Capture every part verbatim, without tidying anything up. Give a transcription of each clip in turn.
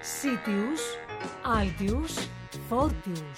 Sitius, Altius, Fortius.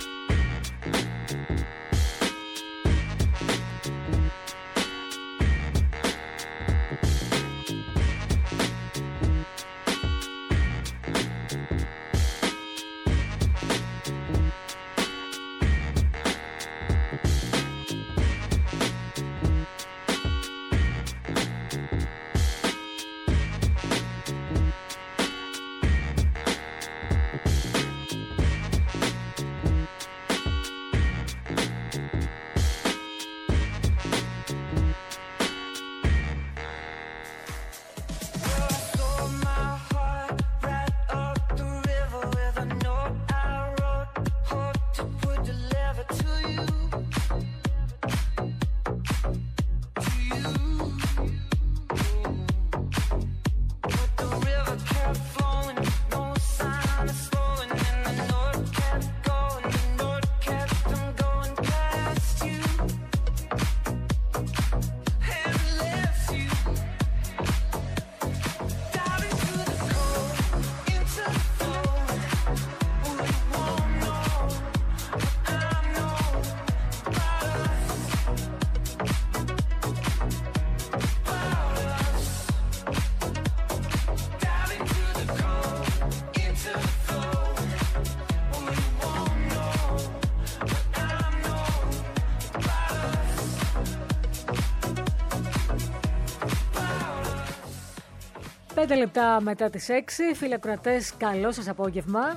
Πέντε λεπτά μετά τις έξι, φίλοι ακροατές, καλό σας απόγευμα.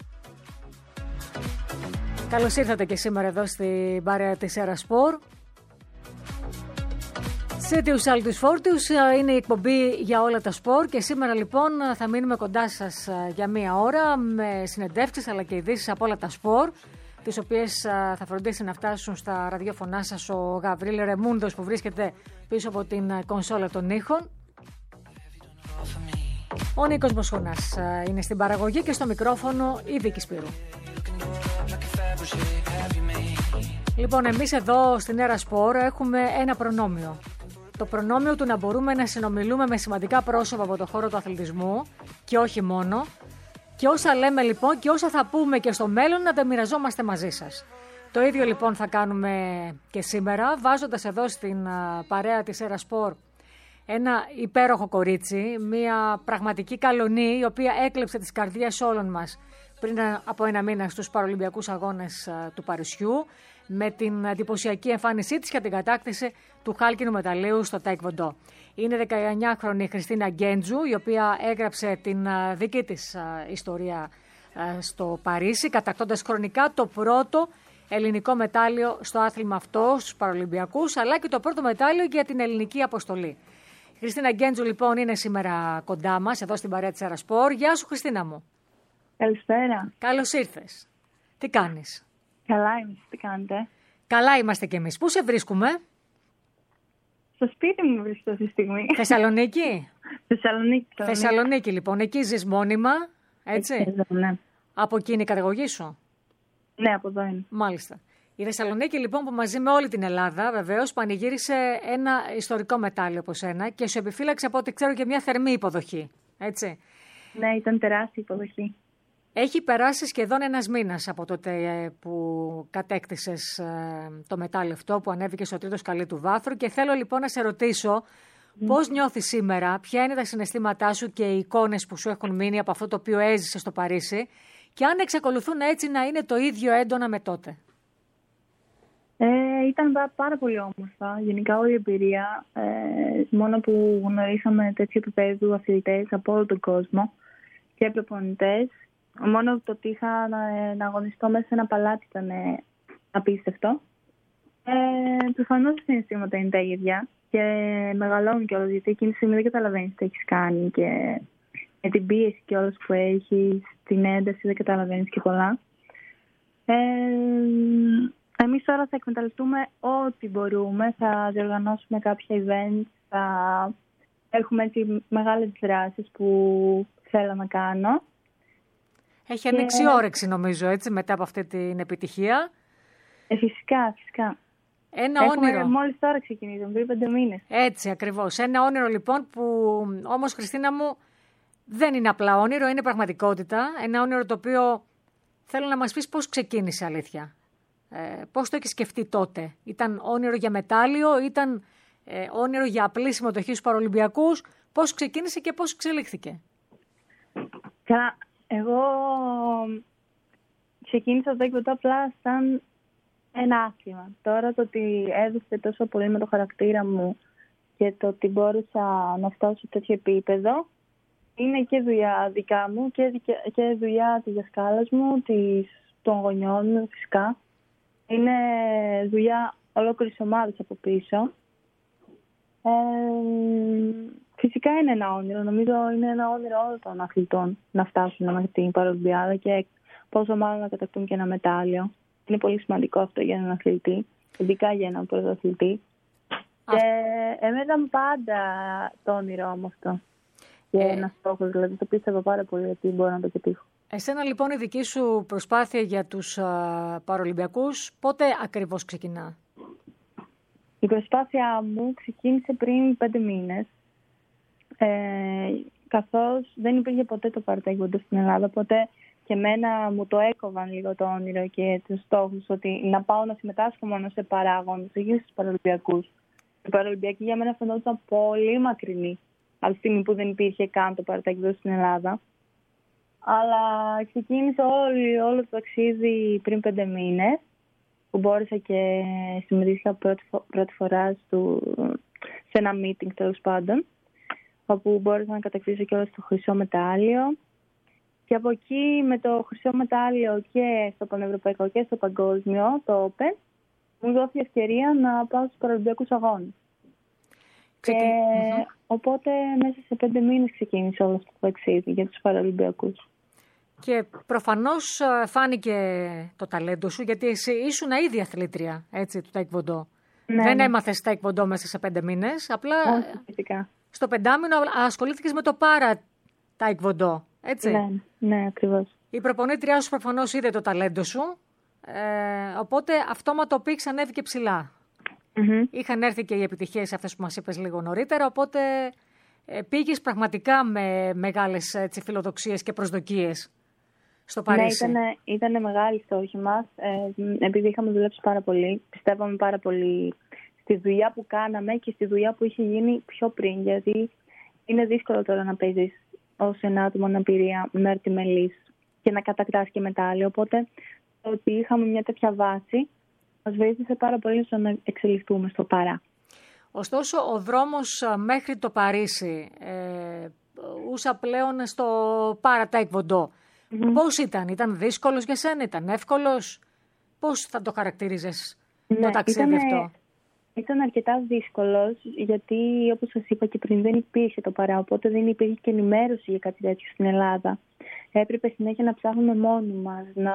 Καλώς ήρθατε και σήμερα εδώ στην παρέα της Ερασπορ. Sitius, Altius, Fortius είναι η εκπομπή για όλα τα σπορ και σήμερα λοιπόν θα μείνουμε κοντά σας για μία ώρα με συνεντεύξεις αλλά και ειδήσεις από όλα τα σπορ, τις οποίες θα φροντίσει να φτάσουν στα ραδιόφωνά σας ο Γαβρίλ Ρεμούντος που βρίσκεται πίσω από την κονσόλα των ήχων. Ο Νίκος Μποσχουνάς είναι στην παραγωγή και στο μικρόφωνο η Βίκη Σπύρου. Λοιπόν, εμείς εδώ στην Ερασπορ έχουμε ένα προνόμιο. Το προνόμιο του να μπορούμε να συνομιλούμε με σημαντικά πρόσωπα από το χώρο του αθλητισμού και όχι μόνο. Και όσα λέμε λοιπόν και όσα θα πούμε και στο μέλλον να τα μοιραζόμαστε μαζί σας. Το ίδιο λοιπόν θα κάνουμε και σήμερα, βάζοντας εδώ στην παρέα της Ερασπορ ένα υπέροχο κορίτσι, μια πραγματική καλονή η οποία έκλεψε τις καρδιές όλων μας πριν από ένα μήνα στους Παραολυμπιακούς Αγώνες του Παρισιού με την εντυπωσιακή εμφάνισή της και την κατάκτηση του χάλκινου μεταλλίου στο Τάικβοντό. Είναι δεκαεννιάχρονη η Χριστίνα Γκέντζου, η οποία έγραψε την δική της ιστορία στο Παρίσι, κατακτώντας χρονικά το πρώτο ελληνικό μετάλλιο στο άθλημα αυτό στους Παραολυμπιακούς, αλλά και το πρώτο μετάλλιο για την ελληνική αποστολή. Η Χριστίνα Γκέντζου λοιπόν είναι σήμερα κοντά μας, εδώ στην παρέα της Ερασπορ. Γεια σου Χριστίνα μου. Καλησπέρα. Καλώς ήρθες. Τι κάνεις? Καλά είμαι, τι κάνετε? Καλά είμαστε κι εμείς. Πού σε βρίσκουμε? Στο σπίτι μου βρίσκω αυτή τη στιγμή. Θεσσαλονίκη. Θεσσαλονίκη. Θεσσαλονίκη λοιπόν. Εκεί ζεις μόνιμα, έτσι? Έτσι, εδώ, ναι. Από εκεί είναι η καταγωγή σου? Ναι, από εδώ είναι. Μάλιστα. Η Θεσσαλονίκη λοιπόν που μαζί με όλη την Ελλάδα βεβαίως πανηγύρισε ένα ιστορικό μετάλλιο από σένα και σου επιφύλαξε από ό,τι ξέρω και μια θερμή υποδοχή, έτσι? Ναι, ήταν τεράστια υποδοχή. Έχει περάσει σχεδόν ένας μήνας από τότε που κατέκτησες το μετάλλιο αυτό, που ανέβηκε στο τρίτο σκαλί του βάθρου και θέλω λοιπόν να σε ρωτήσω mm. πώς νιώθεις σήμερα, ποια είναι τα συναισθήματά σου και οι εικόνες που σου έχουν μείνει από αυτό το οποίο έζησες στο Παρίσι και αν εξακολουθούν έτσι να είναι το ίδιο έντονα με τότε. Ε, ήταν πάρα πολύ όμορφα, γενικά όλη η εμπειρία, ε, μόνο που γνωρίσαμε τέτοιου επίπεδου αθλητές από όλο τον κόσμο και προπονητές. Μόνο το ότι είχα να, να αγωνιστώ μέσα σε ένα παλάτι ήταν ε, απίστευτο. Ε, Προφανώς τα συναισθήματα είναι τα ίδια και μεγαλώνουν κιόλας, γιατί εκείνη τη στιγμή δεν καταλαβαίνεις τι έχεις κάνει και με την πίεση κιόλας που έχεις, την ένταση δεν καταλαβαίνεις και πολλά. Ε, Εμείς τώρα θα εκμεταλλευτούμε ό,τι μπορούμε, θα διοργανώσουμε κάποια events, θα έχουμε έτσι μεγάλες δράσεις που θέλω να κάνω. Έχει ανοίξει και... όρεξη νομίζω, έτσι, μετά από αυτή την επιτυχία. Ε, φυσικά, φυσικά. Ένα Έχουμε όνειρο. Μόλις τώρα ξεκινήσαμε, πριν πέντε μήνες. Έτσι ακριβώς. Ένα όνειρο λοιπόν που όμως, Χριστίνα μου, δεν είναι απλά όνειρο, είναι πραγματικότητα. Ένα όνειρο το οποίο θέλω να μας πεις πώς ξεκίνησε, αλήθεια. Ε, πώς το έχεις σκεφτεί τότε? Ήταν όνειρο για μετάλλιο, ήταν ε, όνειρο για απλή συμμετοχή στους Παραολυμπιακούς? Πώς ξεκίνησε και πώς εξελίχθηκε? Καλά, εγώ ξεκίνησα το τάικβοντο απλά σαν ένα άθλημα. Τώρα το ότι έδωσε τόσο πολύ με το χαρακτήρα μου και το ότι μπόρεσα να φτάσω σε τέτοιο επίπεδο είναι και δουλειά δικά μου και, και δουλειά της δασκάλας μου, της, των γονιών μου φυσικά. Είναι δουλειά ολόκληρης ομάδας από πίσω. Ε, φυσικά είναι ένα όνειρο. Νομίζω είναι ένα όνειρο όλων των αθλητών να φτάσουν μέχρι την Παραολυμπιάδα και πόσο μάλλον να κατακτούν και ένα μετάλλιο. Είναι πολύ σημαντικό αυτό για έναν αθλητή, ειδικά για έναν πρωταθλητή. Και εμένα ήταν πάντα το όνειρό μου αυτό. Και ε... ένα στόχο, δηλαδή το πίστευα πάρα πολύ ότι μπορώ να το πετύχω. Εσένα λοιπόν η δική σου προσπάθεια για τους Παραολυμπιακούς πότε ακριβώς ξεκινά? Η προσπάθεια μου ξεκίνησε πριν πέντε μήνες. Ε, καθώς δεν υπήρχε ποτέ το παρατάικβοντο στην Ελλάδα, οπότε και εμένα μου το έκοβαν λίγο το όνειρο και τους στόχους ότι να πάω να συμμετάσχω μόνο σε παράγοντες, όχι στους Παραολυμπιακούς. Οι Παραολυμπιακοί για μένα φαινόταν πολύ μακρινοί από τη στιγμή που δεν υπήρχε καν το παρατάικβοντο στην Ελλάδα. Αλλά ξεκίνησε όλο, όλο το ταξίδι πριν πέντε μήνες, που μπόρεσα και συμμετείχα πρώτη, πρώτη φορά στο, σε ένα meeting τέλος πάντων, όπου μπόρεσα να κατακτήσω και όλο το χρυσό μετάλλιο. Και από εκεί με το χρυσό μετάλλιο και στο πανευρωπαϊκό και στο παγκόσμιο, το Open, μου δόθηκε ευκαιρία να πάω στους Παραολυμπιακούς αγώνες. Και mm-hmm. οπότε μέσα σε πέντε μήνες ξεκίνησε όλο αυτό το ταξίδι για τους Παραολυμπιακούς. Και προφανώς φάνηκε το ταλέντο σου, γιατί εσύ ήσουν ήδη αθλήτρια, έτσι, του τάικβοντο. Ναι, δεν ναι. έμαθες τάικβοντο μέσα σε πέντε μήνες, απλά όχι, στο πεντάμηνο ασχολήθηκες με το πάρα τάικβοντο, έτσι. Ναι, ναι, ακριβώς. Η προπονήτριά σου προφανώς είδε το ταλέντο σου, ε, οπότε αυτόματο πήξε ανέβηκε ψηλά. Mm-hmm. Είχαν έρθει και οι επιτυχίες αυτές που μας είπες λίγο νωρίτερα, οπότε ε, πήγες πραγματικά με μεγάλες έτσι, φιλοδοξίες και προσδοκίες στο Παρίσι. Ναι, ήταν, ήταν μεγάλη στόχη μας, ε, επειδή είχαμε δουλέψει πάρα πολύ. Πιστεύαμε πάρα πολύ στη δουλειά που κάναμε και στη δουλειά που είχε γίνει πιο πριν, γιατί είναι δύσκολο τώρα να παίζεις ως ένα άτομο αναπηρία με έρτη μελής και να κατακτάς και μετάλλιο. Οπότε το ότι είχαμε μια τέτοια βάση μας βοήθησε πάρα πολύ στο να εξελιχθούμε στο παρά. Ωστόσο, ο δρόμος μέχρι το Παρίσι, ε, ούσα πλέον στο πάρα τάικβοντο, mm-hmm. πώς ήταν? Ήταν δύσκολος για σένα, ήταν εύκολος? Πώς θα το χαρακτηρίζεις ναι, το ταξίδι ήτανε, αυτό? Ήταν αρκετά δύσκολος, γιατί όπως σας είπα και πριν δεν υπήρχε το παρά, οπότε δεν υπήρχε και ενημέρωση για κάτι τέτοιο στην Ελλάδα. Έπρεπε συνέχεια να ψάχνουμε μόνοι μας, να,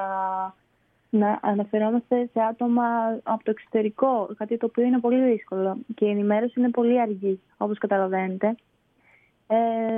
να αναφερόμαστε σε άτομα από το εξωτερικό, κάτι το οποίο είναι πολύ δύσκολο και η ενημέρωση είναι πολύ αργή, όπως καταλαβαίνετε. Ε,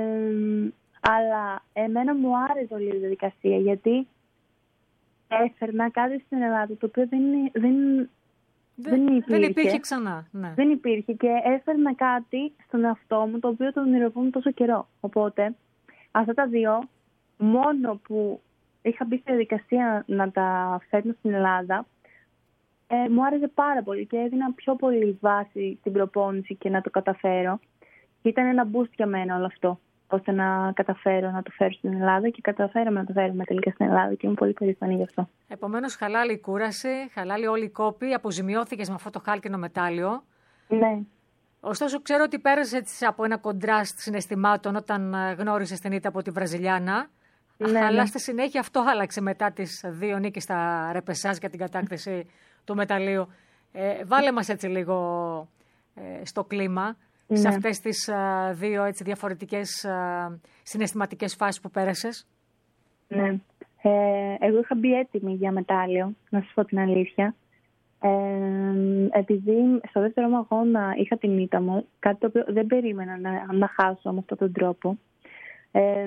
αλλά εμένα μου άρεσε όλη η διαδικασία, γιατί έφερνα κάτι στην Ελλάδα το οποίο δεν, δεν, δεν, δεν υπήρχε. Δεν υπήρχε ξανά. Ναι. Δεν υπήρχε και έφερνα κάτι στον εαυτό μου το οποίο το ονειρευόμουν τόσο καιρό. Οπότε αυτά τα δύο, μόνο που είχα μπει στη διαδικασία να τα φέρνω στην Ελλάδα, ε, μου άρεσε πάρα πολύ και έδινα πιο πολύ βάση στην προπόνηση και να το καταφέρω. Και ήταν ένα boost για μένα όλο αυτό, ώστε να καταφέρω να το φέρω στην Ελλάδα και καταφέραμε να το φέρουμε τελικά στην Ελλάδα και είμαι πολύ περήφανη γι' αυτό. Επομένως, χαλάλη η κούραση, χαλάλη όλη η κόπη, αποζημιώθηκες με αυτό το χάλκινο μετάλλιο. Ναι. Ωστόσο, ξέρω ότι πέρασες από ένα κοντράστ συναισθημάτων όταν γνώρισες την ήττα από τη Βραζιλιάνα. Ναι, αλλά ναι. στη συνέχεια αυτό άλλαξε μετά τις δύο νίκες στα ρεπεσάζ για την κατάκτηση του μεταλλίου. Ε, βάλε μας έτσι λίγο ε, στο κλίμα, ναι. σε αυτές τις α, δύο έτσι, διαφορετικές α, συναισθηματικές φάσεις που πέρασες. Ναι. Ε, εγώ είχα μπει έτοιμη για μετάλλιο, να σας πω την αλήθεια. Ε, επειδή στο δεύτερο μου αγώνα είχα την ήττα μου, κάτι το οποίο δεν περίμενα να, να χάσω με αυτόν τον τρόπο. Ε,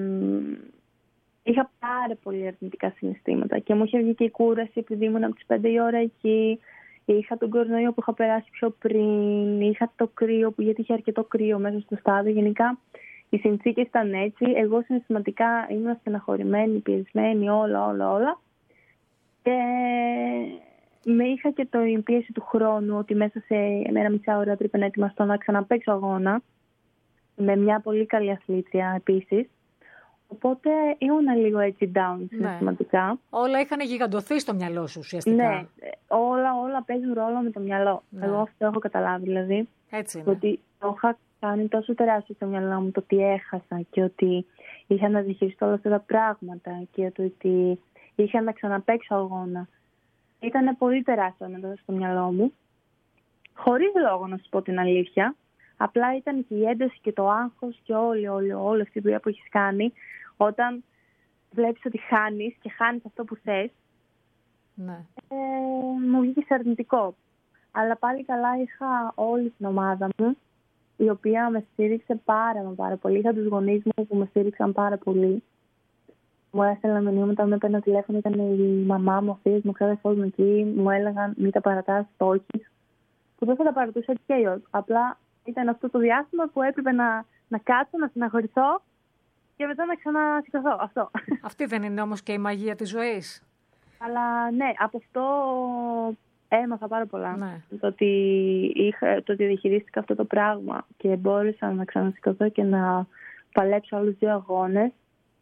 είχα πάρα πολύ αρνητικά συναισθήματα και μου είχε βγει και η κούραση επειδή ήμουν από τις πέντε η ώρα εκεί. Είχα τον κορονοϊό που είχα περάσει πιο πριν, είχα το κρύο, που γιατί είχε αρκετό κρύο μέσα στο στάδιο. Γενικά οι συνθήκες ήταν έτσι. Εγώ συναισθηματικά ήμουν στεναχωρημένη, πιεσμένη, όλα, όλα, όλα. Και με είχα και το η πίεση του χρόνου ότι μέσα σε ένα μισά ώρα έπρεπε να ετοιμαστώ να ξαναπαίξω αγώνα. Με μια πολύ καλή αθλήτρια επίσης. Οπότε ήμουν λίγο έτσι down συναισθηματικά. Ναι. Όλα είχαν γιγαντωθεί στο μυαλό σου ουσιαστικά. Ναι, όλα, όλα παίζουν ρόλο με το μυαλό. Ναι. Εγώ αυτό έχω καταλάβει δηλαδή. Έτσι είναι. Ότι το είχα κάνει τόσο τεράστιο στο μυαλό μου το ότι έχασα και ότι είχα να διαχειριστώ όλα αυτά τα πράγματα και το ότι είχα να ξαναπαίξω αγώνα. Ήταν πολύ τεράστιο μετά στο μυαλό μου. Χωρίς λόγο να σου πω την αλήθεια. Απλά ήταν και η ένταση και το άγχος και όλη, όλη, όλη αυτή η δουλειά που έχεις κάνει. Όταν βλέπεις ότι χάνεις και χάνεις αυτό που θες, ναι. ε, μου βγήκε αρνητικό. Αλλά πάλι καλά είχα όλη την ομάδα μου, η οποία με στήριξε πάρα μα πάρα πολύ. Είχα τους γονείς μου που με στήριξαν πάρα πολύ. Μου έστελναν μηνύματα, με έπαιρνε τηλέφωνο, ήταν η μαμά μου, ο φίλος μου, ξέρετε όλοι μου εκεί, μου έλεγαν μην τα παρατάς, το έχεις. Που δεν θα τα παρατούσα και αλλιώς. Απλά ήταν αυτό το διάστημα που έπρεπε να, να κάτσω, να συναχωρηθώ και μετά να ξανασηκωθώ. Αυτό. Αυτή δεν είναι όμως και η μαγεία της ζωής? Αλλά ναι, από αυτό έμαθα πάρα πολλά. Ναι. Το, ότι είχα, το ότι διαχειρίστηκα αυτό το πράγμα και μπόρεσα να ξανασηκωθώ και να παλέψω άλλους δύο αγώνες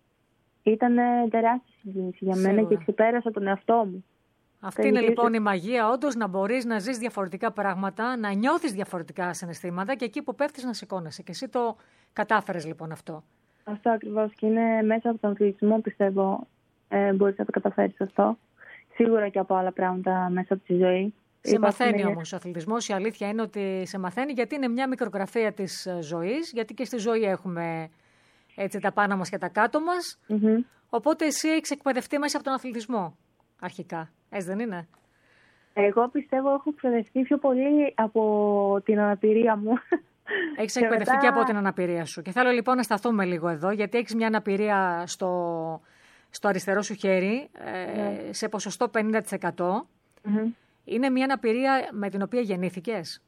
ήταν τεράστια συγκίνηση για μένα. Σίγουρα. Και ξεπέρασα τον εαυτό μου. Αυτή είναι λοιπόν η μαγεία, όντως, να μπορείς να ζεις διαφορετικά πράγματα, να νιώθεις διαφορετικά συναισθήματα και εκεί που πέφτεις να σηκώνεσαι. Και εσύ το κατάφερες λοιπόν αυτό. Αυτό ακριβώς. Και είναι μέσα από τον αθλητισμό, πιστεύω, ε, μπορείς να το καταφέρεις αυτό. Σίγουρα και από άλλα πράγματα μέσα από τη ζωή. Σε μαθαίνει όμως ο αθλητισμός. Η αλήθεια είναι ότι σε μαθαίνει, γιατί είναι μια μικρογραφία της ζωής. Γιατί και στη ζωή έχουμε έτσι τα πάνω μας και τα κάτω μας. Mm-hmm. Οπότε εσύ έχεις εκπαιδευτεί μέσα από τον αθλητισμό αρχικά. Έτσι δεν είναι? Εγώ πιστεύω έχω εκπαιδευτεί πιο πολύ από την αναπηρία μου. Έχεις εκπαιδευτεί μετά... και από την αναπηρία σου. Και θέλω λοιπόν να σταθούμε λίγο εδώ, γιατί έχεις μια αναπηρία στο, στο αριστερό σου χέρι, ε, mm. σε ποσοστό πενήντα τοις εκατό. Mm-hmm. Είναι μια αναπηρία με την οποία γεννήθηκες?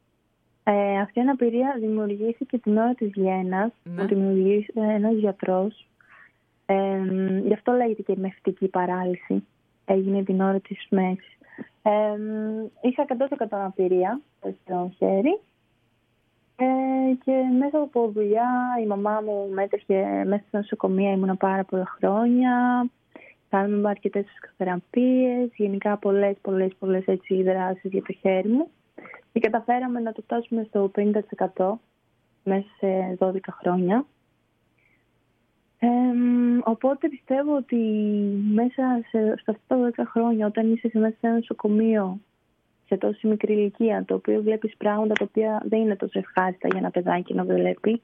Ε, αυτή η αναπηρία δημιουργήθηκε την ώρα της γέννας, ναι. που δημιουργήσε ένας γιατρός. Ε, γι' αυτό λέγεται και μευτική παράλυση. Έγινε την ώρα της μέσης. Ε, είχα εκατό τοις εκατό αναπηρία στο χέρι ε, και μέσα από δουλειά η μαμά μου μέτρεχε μέσα στα νοσοκομεία, ήμουνα πάρα πολλά χρόνια. Κάναμε αρκετές θεραπείες, γενικά πολλές, πολλές, πολλές έτσι δράσεις για το χέρι μου και καταφέραμε να το φτάσουμε στο πενήντα τοις εκατό μέσα σε δώδεκα χρόνια. Ε, οπότε πιστεύω ότι μέσα σε, στα αυτά τα δώδεκα χρόνια, όταν είσαι μέσα σε ένα νοσοκομείο σε τόσο μικρή ηλικία, το οποίο βλέπεις πράγματα τα οποία δεν είναι τόσο ευχάριστα για ένα παιδάκι να βλέπει,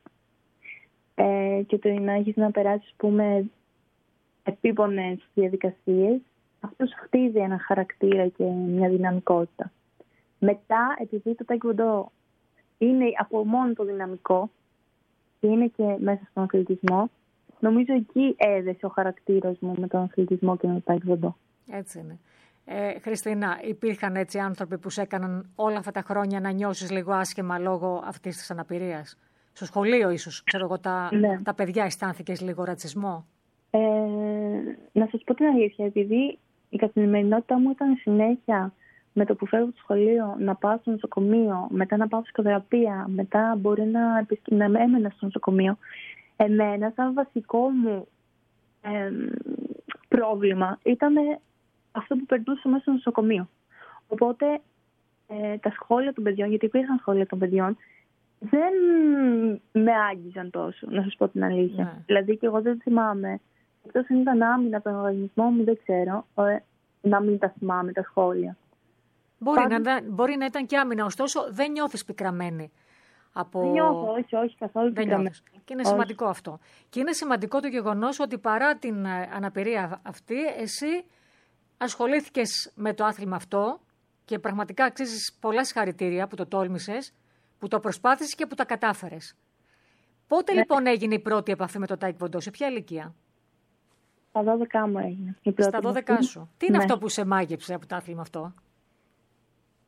ε, και το να έχεις να περάσεις, πούμε, επίπονες διαδικασίες, αυτό σου χτίζει ένα χαρακτήρα και μια δυναμικότητα. Μετά, επειδή το taekwondo είναι από μόνο το δυναμικό και είναι και μέσα στον αθλητισμό, νομίζω εκεί έδεσε ο χαρακτήρας μου με τον αθλητισμό και με το taekwondo. Έτσι είναι. Ε, Χριστίνα, υπήρχαν έτσι άνθρωποι που σε έκαναν όλα αυτά τα χρόνια να νιώσεις λίγο άσχημα λόγω αυτής της αναπηρίας? Στο σχολείο ίσως, ξέρω εγώ, τα, ναι. τα παιδιά αισθάνθηκες λίγο ρατσισμό? Ε, να σας πω την αλήθεια, επειδή η καθημερινότητά μου ήταν συνέχεια με το που φεύγω στο σχολείο, να πάω στο νοσοκομείο, μετά να πάω ψυχοθεραπεία, μετά μπορεί να, να έμενα στο νοσοκομείο. Εμένα, σαν βασικό μου ε, πρόβλημα, ήταν αυτό που περνούσα μέσα στο νοσοκομείο. Οπότε ε, τα σχόλια των παιδιών, γιατί υπήρχαν σχόλια των παιδιών, δεν με άγγιζαν τόσο, να σας πω την αλήθεια. Ναι. Δηλαδή και εγώ δεν θυμάμαι. Εκτός αν ήταν άμυνα από τον οργανισμό μου, δεν ξέρω, ε, να μην τα θυμάμαι τα σχόλια. Μπορεί, Πάντως... να, μπορεί να ήταν και άμυνα, ωστόσο δεν νιώθεις πικραμένη. Από... Δεν νιώθω, όχι, όχι, καθόλου πικραμένη. Και είναι όχι. σημαντικό αυτό. Και είναι σημαντικό το γεγονός ότι παρά την αναπηρία αυτή, εσύ ασχολήθηκες με το άθλημα αυτό και πραγματικά αξίζεις πολλά συγχαρητήρια που το τόλμησες, που το προσπάθησες και που τα κατάφερες. Πότε ναι. λοιπόν έγινε η πρώτη επαφή με το taekwondo, σε ποια ηλικία? Στα δώδεκα μου έγινε. Η πρώτη Στα δώδεκα μου. σου. Τι είναι ναι. αυτό που σε μάγεψε από το άθλημα αυτό?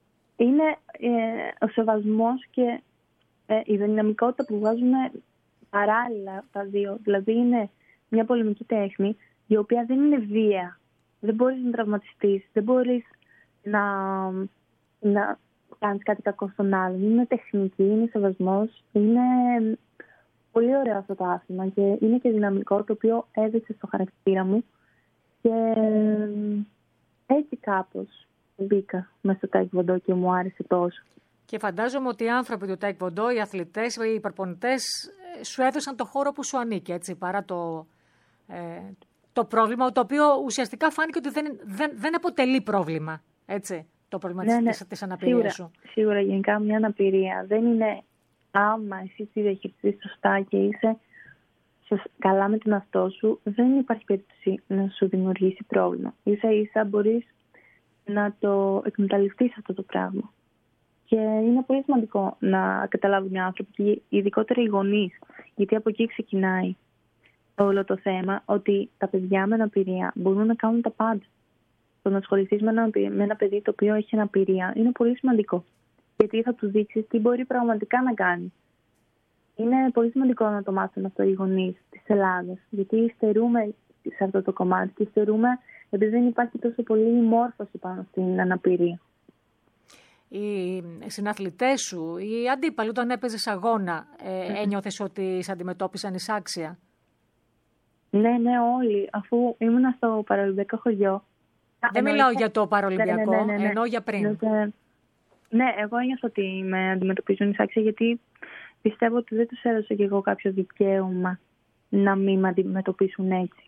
Είναι ε, ο σεβασμός και ε, η δυναμικότητα που βγάζουν παράλληλα τα δύο. Δηλαδή είναι μια πολεμική τέχνη η οποία δεν είναι βία. Δεν μπορείς να τραυματιστείς, δεν μπορείς να, να κάνεις κάτι κακό στον άλλον. Είναι τεχνική, είναι σεβασμός, είναι πολύ ωραίο αυτό το άθλημα και είναι και δυναμικό, το οποίο έδειξε στο χαρακτήρα μου και έτσι κάπως μπήκα μέσα στο τάικβοντό και μου άρεσε τόσο. Και φαντάζομαι ότι οι άνθρωποι του τάικβοντό, οι αθλητές, οι υπερπονητές σου έδωσαν το χώρο που σου ανήκει, έτσι, παρά το, ε, το πρόβλημα, το οποίο ουσιαστικά φάνηκε ότι δεν, δεν, δεν αποτελεί πρόβλημα, έτσι, το πρόβλημα ναι, της, ναι. της αναπηρίας σίγουρα, σου. Σίγουρα, γενικά μια αναπηρία δεν είναι άμα εσύ τη διαχειριστείς σωστά και είσαι καλά με τον εαυτό σου, δεν υπάρχει περίπτωση να σου δημιουργήσει πρόβλημα. Ίσα ίσα μπορείς να το εκμεταλλευτείς αυτό το πράγμα. Και είναι πολύ σημαντικό να καταλάβουν οι άνθρωποι, και ειδικότερα οι γονείς, γιατί από εκεί ξεκινάει όλο το θέμα, ότι τα παιδιά με αναπηρία μπορούν να κάνουν τα πάντα. Το να ασχοληθείς με ένα, με ένα παιδί το οποίο έχει αναπηρία είναι πολύ σημαντικό. Γιατί θα του δείξεις τι μπορεί πραγματικά να κάνει. Είναι πολύ σημαντικό να το μάθουν αυτό οι γονείς της Ελλάδας. Γιατί στερούμε σε αυτό το κομμάτι και στερούμε επειδή δεν υπάρχει τόσο πολύ μόρφωση πάνω στην αναπηρία. Οι συναθλητές σου, οι αντίπαλοι, όταν έπαιζες αγώνα, ε, ένιωθες ότι σε αντιμετώπισαν εισάξια? Ναι, ναι, όλοι. Αφού ήμουν στο παραολυμπιακό χωριό. Δεν μιλάω είχα... για το παραολυμπιακό, ναι, ναι, ναι, ναι. εννοώ για πριν. Ναι, ναι, εγώ ένιωθα ότι με αντιμετωπίζουν εισάξια, γιατί πιστεύω ότι δεν τους έδωσα και εγώ κάποιο δικαίωμα να μην με αντιμετωπίσουν έτσι.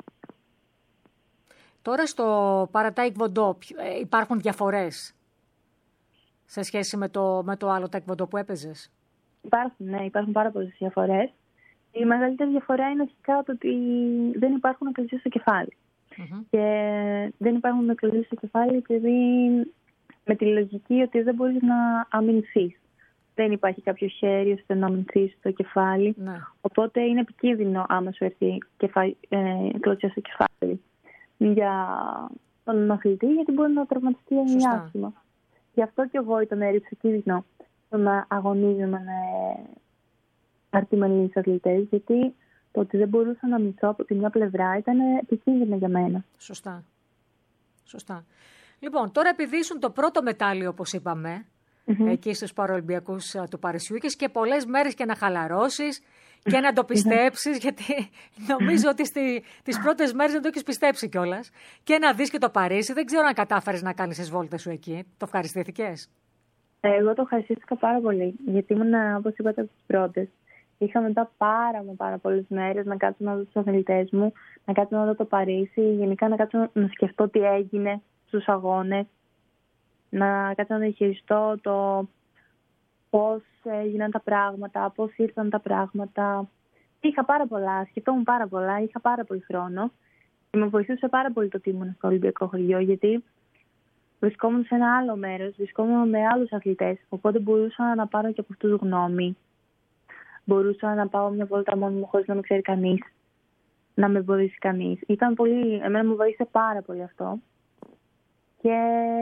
Τώρα στο παρατάικβοντό υπάρχουν διαφορές σε σχέση με το, με το άλλο τάικβοντό που έπαιζες? Υπάρχουν, ναι, υπάρχουν πάρα πολλές διαφορές. Η μεγαλύτερη διαφορά είναι αρχικά το ότι δεν υπάρχουν εκλογές στο κεφάλι. Mm-hmm. Και δεν υπάρχουν εκλογές στο κεφάλι επειδή με τη λογική ότι δεν μπορείς να αμυνθείς. Δεν υπάρχει κάποιο χέρι ώστε να αμυνθείς στο κεφάλι. Ναι. Οπότε είναι επικίνδυνο άμα σου έρθει εκλογές στο κεφάλι για τον αθλητή, γιατί μπορεί να τραυματιστεί άσχημα. Γι' αυτό και εγώ ήταν ρηψοκίνδυνο το να αγωνίζομαι με αρτιμελείς αθλητές, γιατί το ότι δεν μπορούσα να μισώ από τη μια πλευρά ήταν επικίνδυνο για μένα. Σωστά. Σωστά. Λοιπόν, τώρα επειδή ήσουν το πρώτο μετάλλιο, όπως είπαμε, mm-hmm. εκεί στους Παραολυμπιακούς του Παρισιού, είχες και πολλές μέρες και να χαλαρώσεις και να το πιστέψεις, γιατί νομίζω ότι στη, τις πρώτες μέρες δεν το έχεις πιστέψει κιόλας, και να δεις και το Παρίσι. Δεν ξέρω αν κατάφερες να κάνεις τις βόλτες σου εκεί. Το ευχαριστήθηκες? Εγώ το ευχαριστήθηκα πάρα πολύ, γιατί ήμουν, όπως είπατε, από τις πρώτες. Είχα μετά πάρα μα πάρα πολλές μέρες να κάτσω να δω τους αθλητές μου, να κάτσω να δω το Παρίσι, γενικά να κάτσω να σκεφτώ τι έγινε στους αγώνες, να κάτσω να διαχειριστώ το πώς έγιναν τα πράγματα, πώς ήρθαν τα πράγματα. Είχα πάρα πολλά, σκεφτόμουν πάρα πολλά, είχα πάρα πολύ χρόνο και με βοηθούσε πάρα πολύ το ότι ήμουν στο Ολυμπιακό χωριό, γιατί βρισκόμουν σε ένα άλλο μέρος, βρισκόμουν με άλλους αθλητές, οπότε μπορούσα να πάρω και από αυτούς γνώμη. Μπορούσα να πάω μια βόλτα μόνη μου χωρίς να με ξέρει κανείς, να με βοηθήσει κανείς. Ήταν πολύ, εμένα μου βοήθησε πάρα πολύ αυτό. Και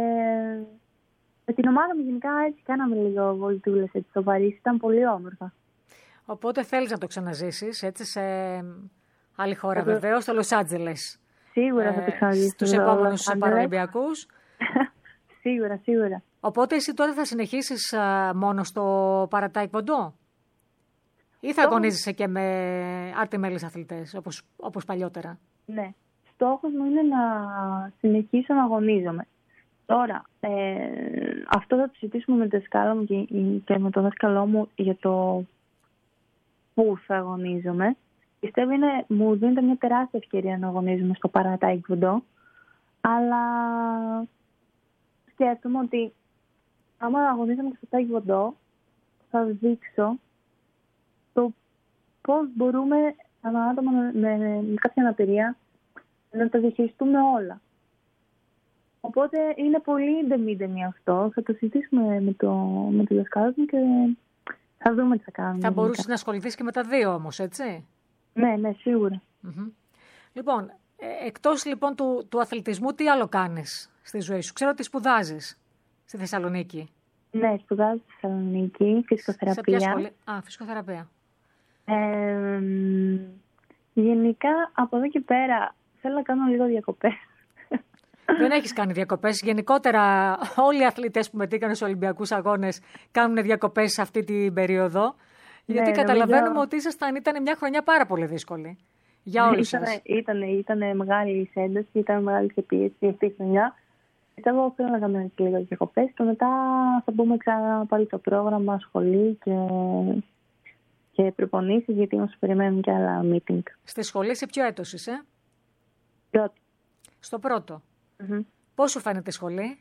με την ομάδα μου γενικά έτσι κάναμε λίγο βολτούλες έτσι στο Παρίσι, ήταν πολύ όμορφα. Οπότε θέλεις να το ξαναζήσεις έτσι σε άλλη χώρα ε, βεβαίως, στο Λος Άντζελες. Σίγουρα ε, θα το ξαναζήσω. Στους επόμενους Παραολυμπιακούς. Σίγουρα, σίγουρα. Οπότε εσύ τώρα θα συνεχίσεις α, μόνο στο παρατάικβοντό ή θα αγωνίζεσαι και με άρτιμελείς αθλητές όπως, όπως παλιότερα? Ναι. Στόχος μου είναι να συνεχίσω να αγωνίζομαι. Τώρα, ε, αυτό θα το συζητήσουμε με το δασκάλο μου και, και με τον δασκαλό μου για το πού θα αγωνίζομαι. Πιστεύω είναι, μου δίνεται μια τεράστια ευκαιρία να αγωνίζομαι στο παρατάικβοντό, αλλά σκέφτομαι ότι άμα αγωνίζομαι στο τάικβοντό θα δείξω το πώς μπορούμε ένα άτομο με, με, με κάποια αναπηρία να τα διαχειριστούμε όλα. Οπότε είναι πολύ ντεμή-ντεμή αυτό. Θα το συζητήσουμε με το, με το δασκάλο μου και θα δούμε τι θα κάνουμε. Θα μπορούσες να ασχοληθείς και με τα δύο όμως, έτσι? Ναι, ναι, σίγουρα. Mm-hmm. Λοιπόν, ε, εκτός λοιπόν του, του αθλητισμού, τι άλλο κάνεις στη ζωή σου? Ξέρω ότι σπουδάζεις στη Θεσσαλονίκη. Ναι, σπουδάζω στη Θεσσαλονίκη, φυσικοθεραπεία. Σε ποια σχολή? Α, φυσικοθεραπεία. Ε, γενικά, από εδώ και πέρα, θέλω να κάνω λίγο διακοπές. Δεν έχεις κάνει διακοπές. Γενικότερα όλοι οι αθλητές που μετήκαν στους Ολυμπιακούς Αγώνες κάνουν διακοπές σε αυτή την περίοδο. Γιατί ναι, καταλαβαίνουμε νομίζω... ότι ήσασταν, ήταν μια χρονιά πάρα πολύ δύσκολη για όλους σας. Ήταν, ήταν μεγάλη ένταση, ήταν μεγάλη πίεση αυτή η χρονιά. Εγώ θέλω να κάνω και λίγο διακοπές και μετά θα μπούμε ξανά πάλι στο πρόγραμμα, σχολή και, και προπονήσεις, γιατί μας περιμένουν και άλλα meeting. Στη σχολή σε ποιο έτος είσαι? Πρώτο. Στο πρώτο. Mm-hmm. Πώς σου φαίνεται η σχολή?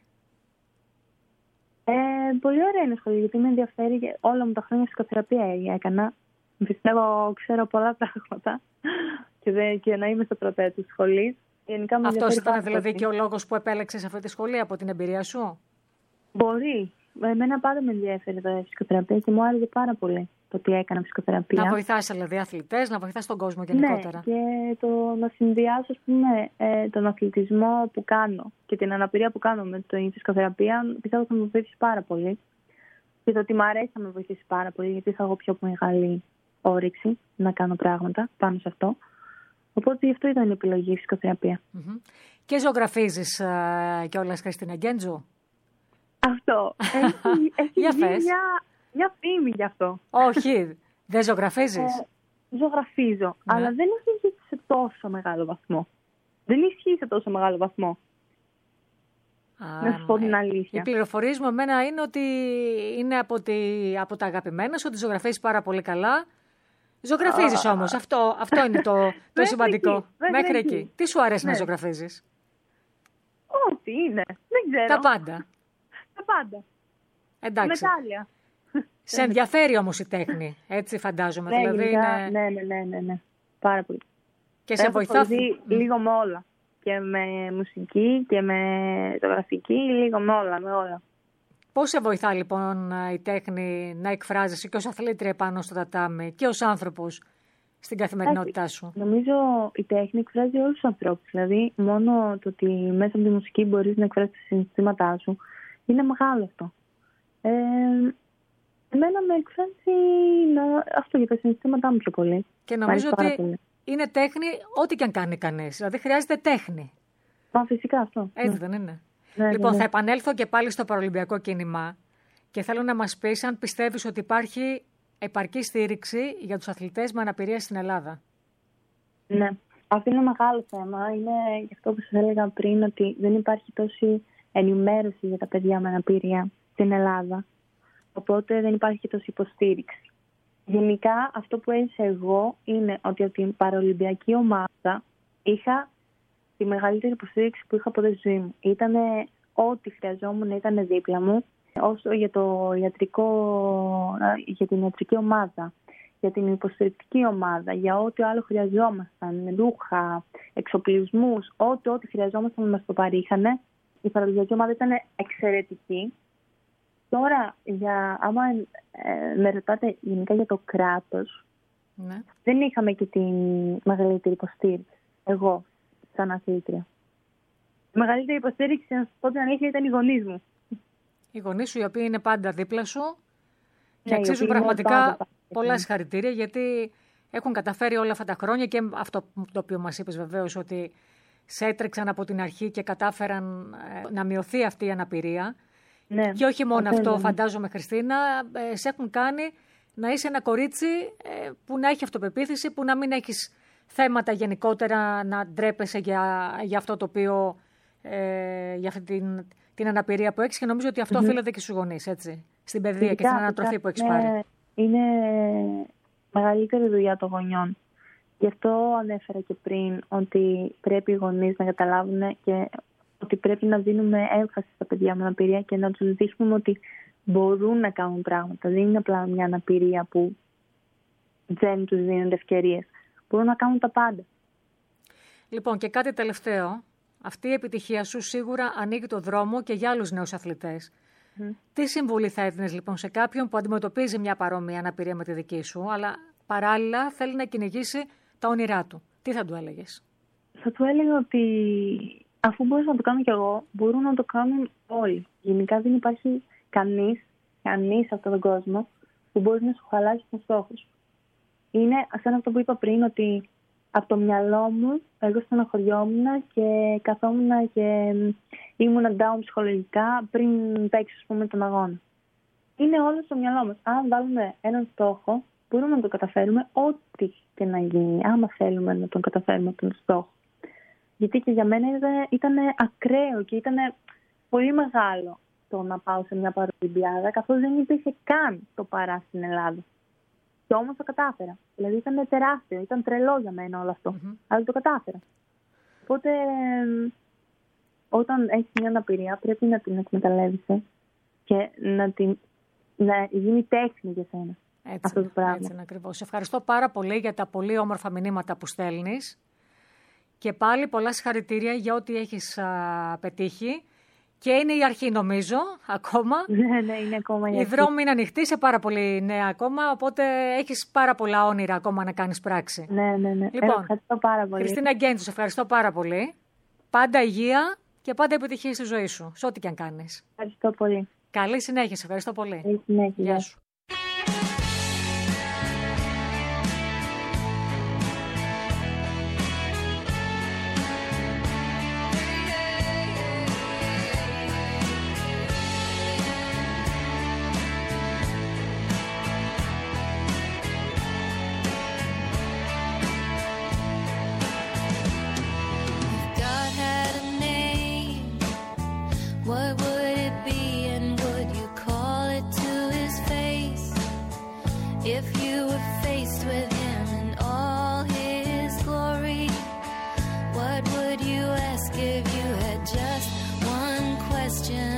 Ε, πολύ ωραία είναι η σχολή, γιατί με ενδιαφέρει και όλα μου τα χρόνια φυσικοθεραπεία έκανα. Πιστεύω ξέρω πολλά πράγματα και, δε, και να είμαι στο πρώτο έτος της σχολής. Αυτός ήταν δηλαδή και ο λόγος που επέλεξες αυτή τη σχολή από την εμπειρία σου? Μπορεί. Εμένα πάντα με ενδιαφέρει η φυσικοθεραπεία και μου άρεσε πάρα πολύ το ότι έκανα φυσικοθεραπεία. Να βοηθάς δηλαδή αθλητές, να βοηθάς τον κόσμο γενικότερα. Ναι, και το να συνδυάσω ας πούμε, τον αθλητισμό που κάνω και την αναπηρία που κάνω με την φυσικοθεραπεία, πιστεύω θα με βοηθήσει πάρα πολύ. Και το ότι μου αρέσει θα με βοηθήσει πάρα πολύ, γιατί θα έχω πιο μεγάλη όρεξη να κάνω πράγματα πάνω σε αυτό. Οπότε γι' αυτό ήταν η επιλογή η φυσικοθεραπεία. Mm-hmm. Και ζωγραφίζεις uh, κιόλας, Χριστίνα Γκέντζου? Αυτό. Έχει, έχει για μια, μια φήμη γι' αυτό. Όχι, δεν ζωγραφίζεις? Ε, ζωγραφίζω, ναι. Αλλά δεν ισχύει σε τόσο μεγάλο βαθμό. Δεν ισχύει σε τόσο μεγάλο βαθμό. Α, να σου πω την αλήθεια. Οι πληροφορίες μου εμένα είναι ότι είναι από, τη, από τα αγαπημένα σου, ότι ζωγραφίζεις πάρα πολύ καλά. Ζωγραφίζεις uh, όμως, αυτό, αυτό είναι το, το σημαντικό. Εκεί, μέχρι εκεί. εκεί. Τι σου αρέσει ναι. να ζωγραφίζεις? Ό,τι είναι, δεν ξέρω. Τα πάντα. Τα πάντα. Εντάξει. Μετάλλια. Σε ενδιαφέρει όμως η τέχνη, έτσι φαντάζομαι. Ναι, δηλαδή γενικά, είναι... ναι, ναι, ναι, ναι, ναι. Πάρα πολύ. Και σε βοηθά. Mm. Λίγο με όλα. Και με μουσική και με ζωγραφική, λίγο με όλα, με όλα. Πώς σε βοηθά λοιπόν η τέχνη να εκφράζεσαι και ως αθλήτρια πάνω στο τατάμι και ως άνθρωπος στην καθημερινότητά σου? Νομίζω η τέχνη εκφράζει όλους τους ανθρώπους. Δηλαδή, μόνο το ότι μέσα από τη μουσική μπορείς να εκφράσεις τα συναισθήματά σου είναι μεγάλο αυτό. Ε, εμένα με εκφράζει να... αυτό για τα συναισθήματά μου πιο πολύ. Και νομίζω ότι πολύ. Είναι τέχνη ό,τι και αν κάνει κανείς. Δηλαδή, χρειάζεται τέχνη. Μα φυσικά αυτό. Έτσι ναι. δεν είναι? Ναι, λοιπόν, ναι. θα επανέλθω και πάλι στο παραολυμπιακό κίνημα και θέλω να μας πεις αν πιστεύεις ότι υπάρχει επαρκή στήριξη για τους αθλητές με αναπηρία στην Ελλάδα. Ναι, αυτό είναι μεγάλο θέμα. Είναι γι' αυτό που σας έλεγα πριν, ότι δεν υπάρχει τόση ενημέρωση για τα παιδιά με αναπηρία στην Ελλάδα. Οπότε δεν υπάρχει και τόση υποστήριξη. Γενικά, αυτό που έζησα εγώ είναι ότι από την παραολυμπιακή ομάδα είχα τη μεγαλύτερη υποστήριξη που είχα από τη ζωή μου. Ήτανε ό,τι χρειαζόμουν, ήταν δίπλα μου. Όσο για, το ιατρικό, για την ιατρική ομάδα, για την υποστηρικτική ομάδα, για ό,τι άλλο χρειαζόμασταν, ρούχα, εξοπλισμούς, ό,τι, ό,τι χρειαζόμασταν μας το παρήχανε. Η παραολυμπιακή ομάδα ήταν εξαιρετική. Τώρα, για, άμα ε, με ρωτάτε γενικά για το κράτος, ναι. δεν είχαμε και την μεγαλύτερη υποστήριξη. Εγώ, σαν αθλήτρια. Η μεγαλύτερη υποστήριξη, να σας πω την αλήθεια, ήταν οι γονείς μου. Οι γονείς σου, οι οποίοι είναι πάντα δίπλα σου και ναι, αξίζουν πραγματικά πολλά συγχαρητήρια, γιατί έχουν καταφέρει όλα αυτά τα χρόνια και αυτό το οποίο μας είπες βεβαίως, ότι σε έτρεξαν από την αρχή και κατάφεραν να μειωθεί αυτή η αναπηρία. Ναι, και όχι μόνο αυτό, ναι. φαντάζομαι, Χριστίνα, σε έχουν κάνει να είσαι ένα κορίτσι που να έχει αυτοπεποίθηση, που να μην έχεις θέματα γενικότερα να ντρέπεσαι για, για αυτό το οποίο, ε, για αυτή την, την αναπηρία που έχεις, και νομίζω ότι αυτό mm-hmm. οφείλεται και στους γονείς, έτσι, στην παιδεία Φυσικά, και στην ανατροφή που έχεις ναι, πάρει. Είναι μεγαλύτερη δουλειά των γονιών. Γι' αυτό ανέφερα και πριν ότι πρέπει οι γονείς να καταλάβουν και ότι πρέπει να δίνουμε έμφαση στα παιδιά με αναπηρία και να τους δείχνουμε ότι μπορούν να κάνουν πράγματα. Δεν είναι απλά μια αναπηρία που δεν τους δίνονται ευκαιρίες. Μπορούν να κάνουν τα πάντα. Λοιπόν, και κάτι τελευταίο. Αυτή η επιτυχία σου σίγουρα ανοίγει το δρόμο και για άλλους νέους αθλητές. Mm. Τι συμβουλή θα έδινες λοιπόν σε κάποιον που αντιμετωπίζει μια παρόμοια αναπηρία με τη δική σου, αλλά παράλληλα θέλει να κυνηγήσει τα όνειρά του? Τι θα του έλεγες? Θα του έλεγα ότι αφού μπορείς να το κάνω κι εγώ, μπορούν να το κάνουν όλοι. Γενικά δεν υπάρχει κανείς, κανείς σε αυτόν τον κόσμο που μπορεί να σου χαλάσει τον στόχο σου. είναι σαν αυτό που είπα πριν, ότι από το μυαλό μου εγώ στενοχωριόμουν και καθόμουν και ήμουν down ψυχολογικά πριν παίξω, ας πούμε, τον αγώνα. Είναι όλο στο μυαλό μας. Αν βάλουμε έναν στόχο, μπορούμε να το καταφέρουμε ό,τι και να γίνει, άμα θέλουμε να τον καταφέρουμε τον στόχο. Γιατί και για μένα ήταν ακραίο και ήταν πολύ μεγάλο το να πάω σε μια παραολυμπιάδα, καθώς δεν υπήρχε καν το παρά στην Ελλάδα. Και όμως το κατάφερα. Δηλαδή ήταν τεράστιο, ήταν τρελό για μένα όλο αυτό. Mm-hmm. Αλλά το κατάφερα. Οπότε όταν έχεις μια αναπηρία πρέπει να την εκμεταλλεύεσαι και να, την, να γίνει τέχνη για σένα. Έτσι, αυτό το πράγμα. Έτσι είναι ακριβώς. Σε ευχαριστώ πάρα πολύ για τα πολύ όμορφα μηνύματα που στέλνεις. Και πάλι πολλά συγχαρητήρια για ό,τι έχεις α, πετύχει. Και είναι η αρχή, νομίζω, ακόμα. Ναι, ναι, είναι ακόμα η αρχή. Η δρόμη είναι ανοιχτή, σε πάρα πολύ νέα ακόμα, οπότε έχεις πάρα πολλά όνειρα ακόμα να κάνεις πράξη. Ναι, ναι, ναι. Λοιπόν, ευχαριστώ πάρα πολύ. Χριστίνα Γκέντζου, σε ευχαριστώ πάρα πολύ. Πάντα υγεία και πάντα επιτυχία στη ζωή σου, σε ό,τι και αν κάνεις. Ευχαριστώ πολύ. Καλή συνέχεια, σε ευχαριστώ πολύ. Καλή συνέχεια. Γεια σου. What would it be, and would you call it to his face? If you were faced with him in all his glory, what would you ask if you had just one question?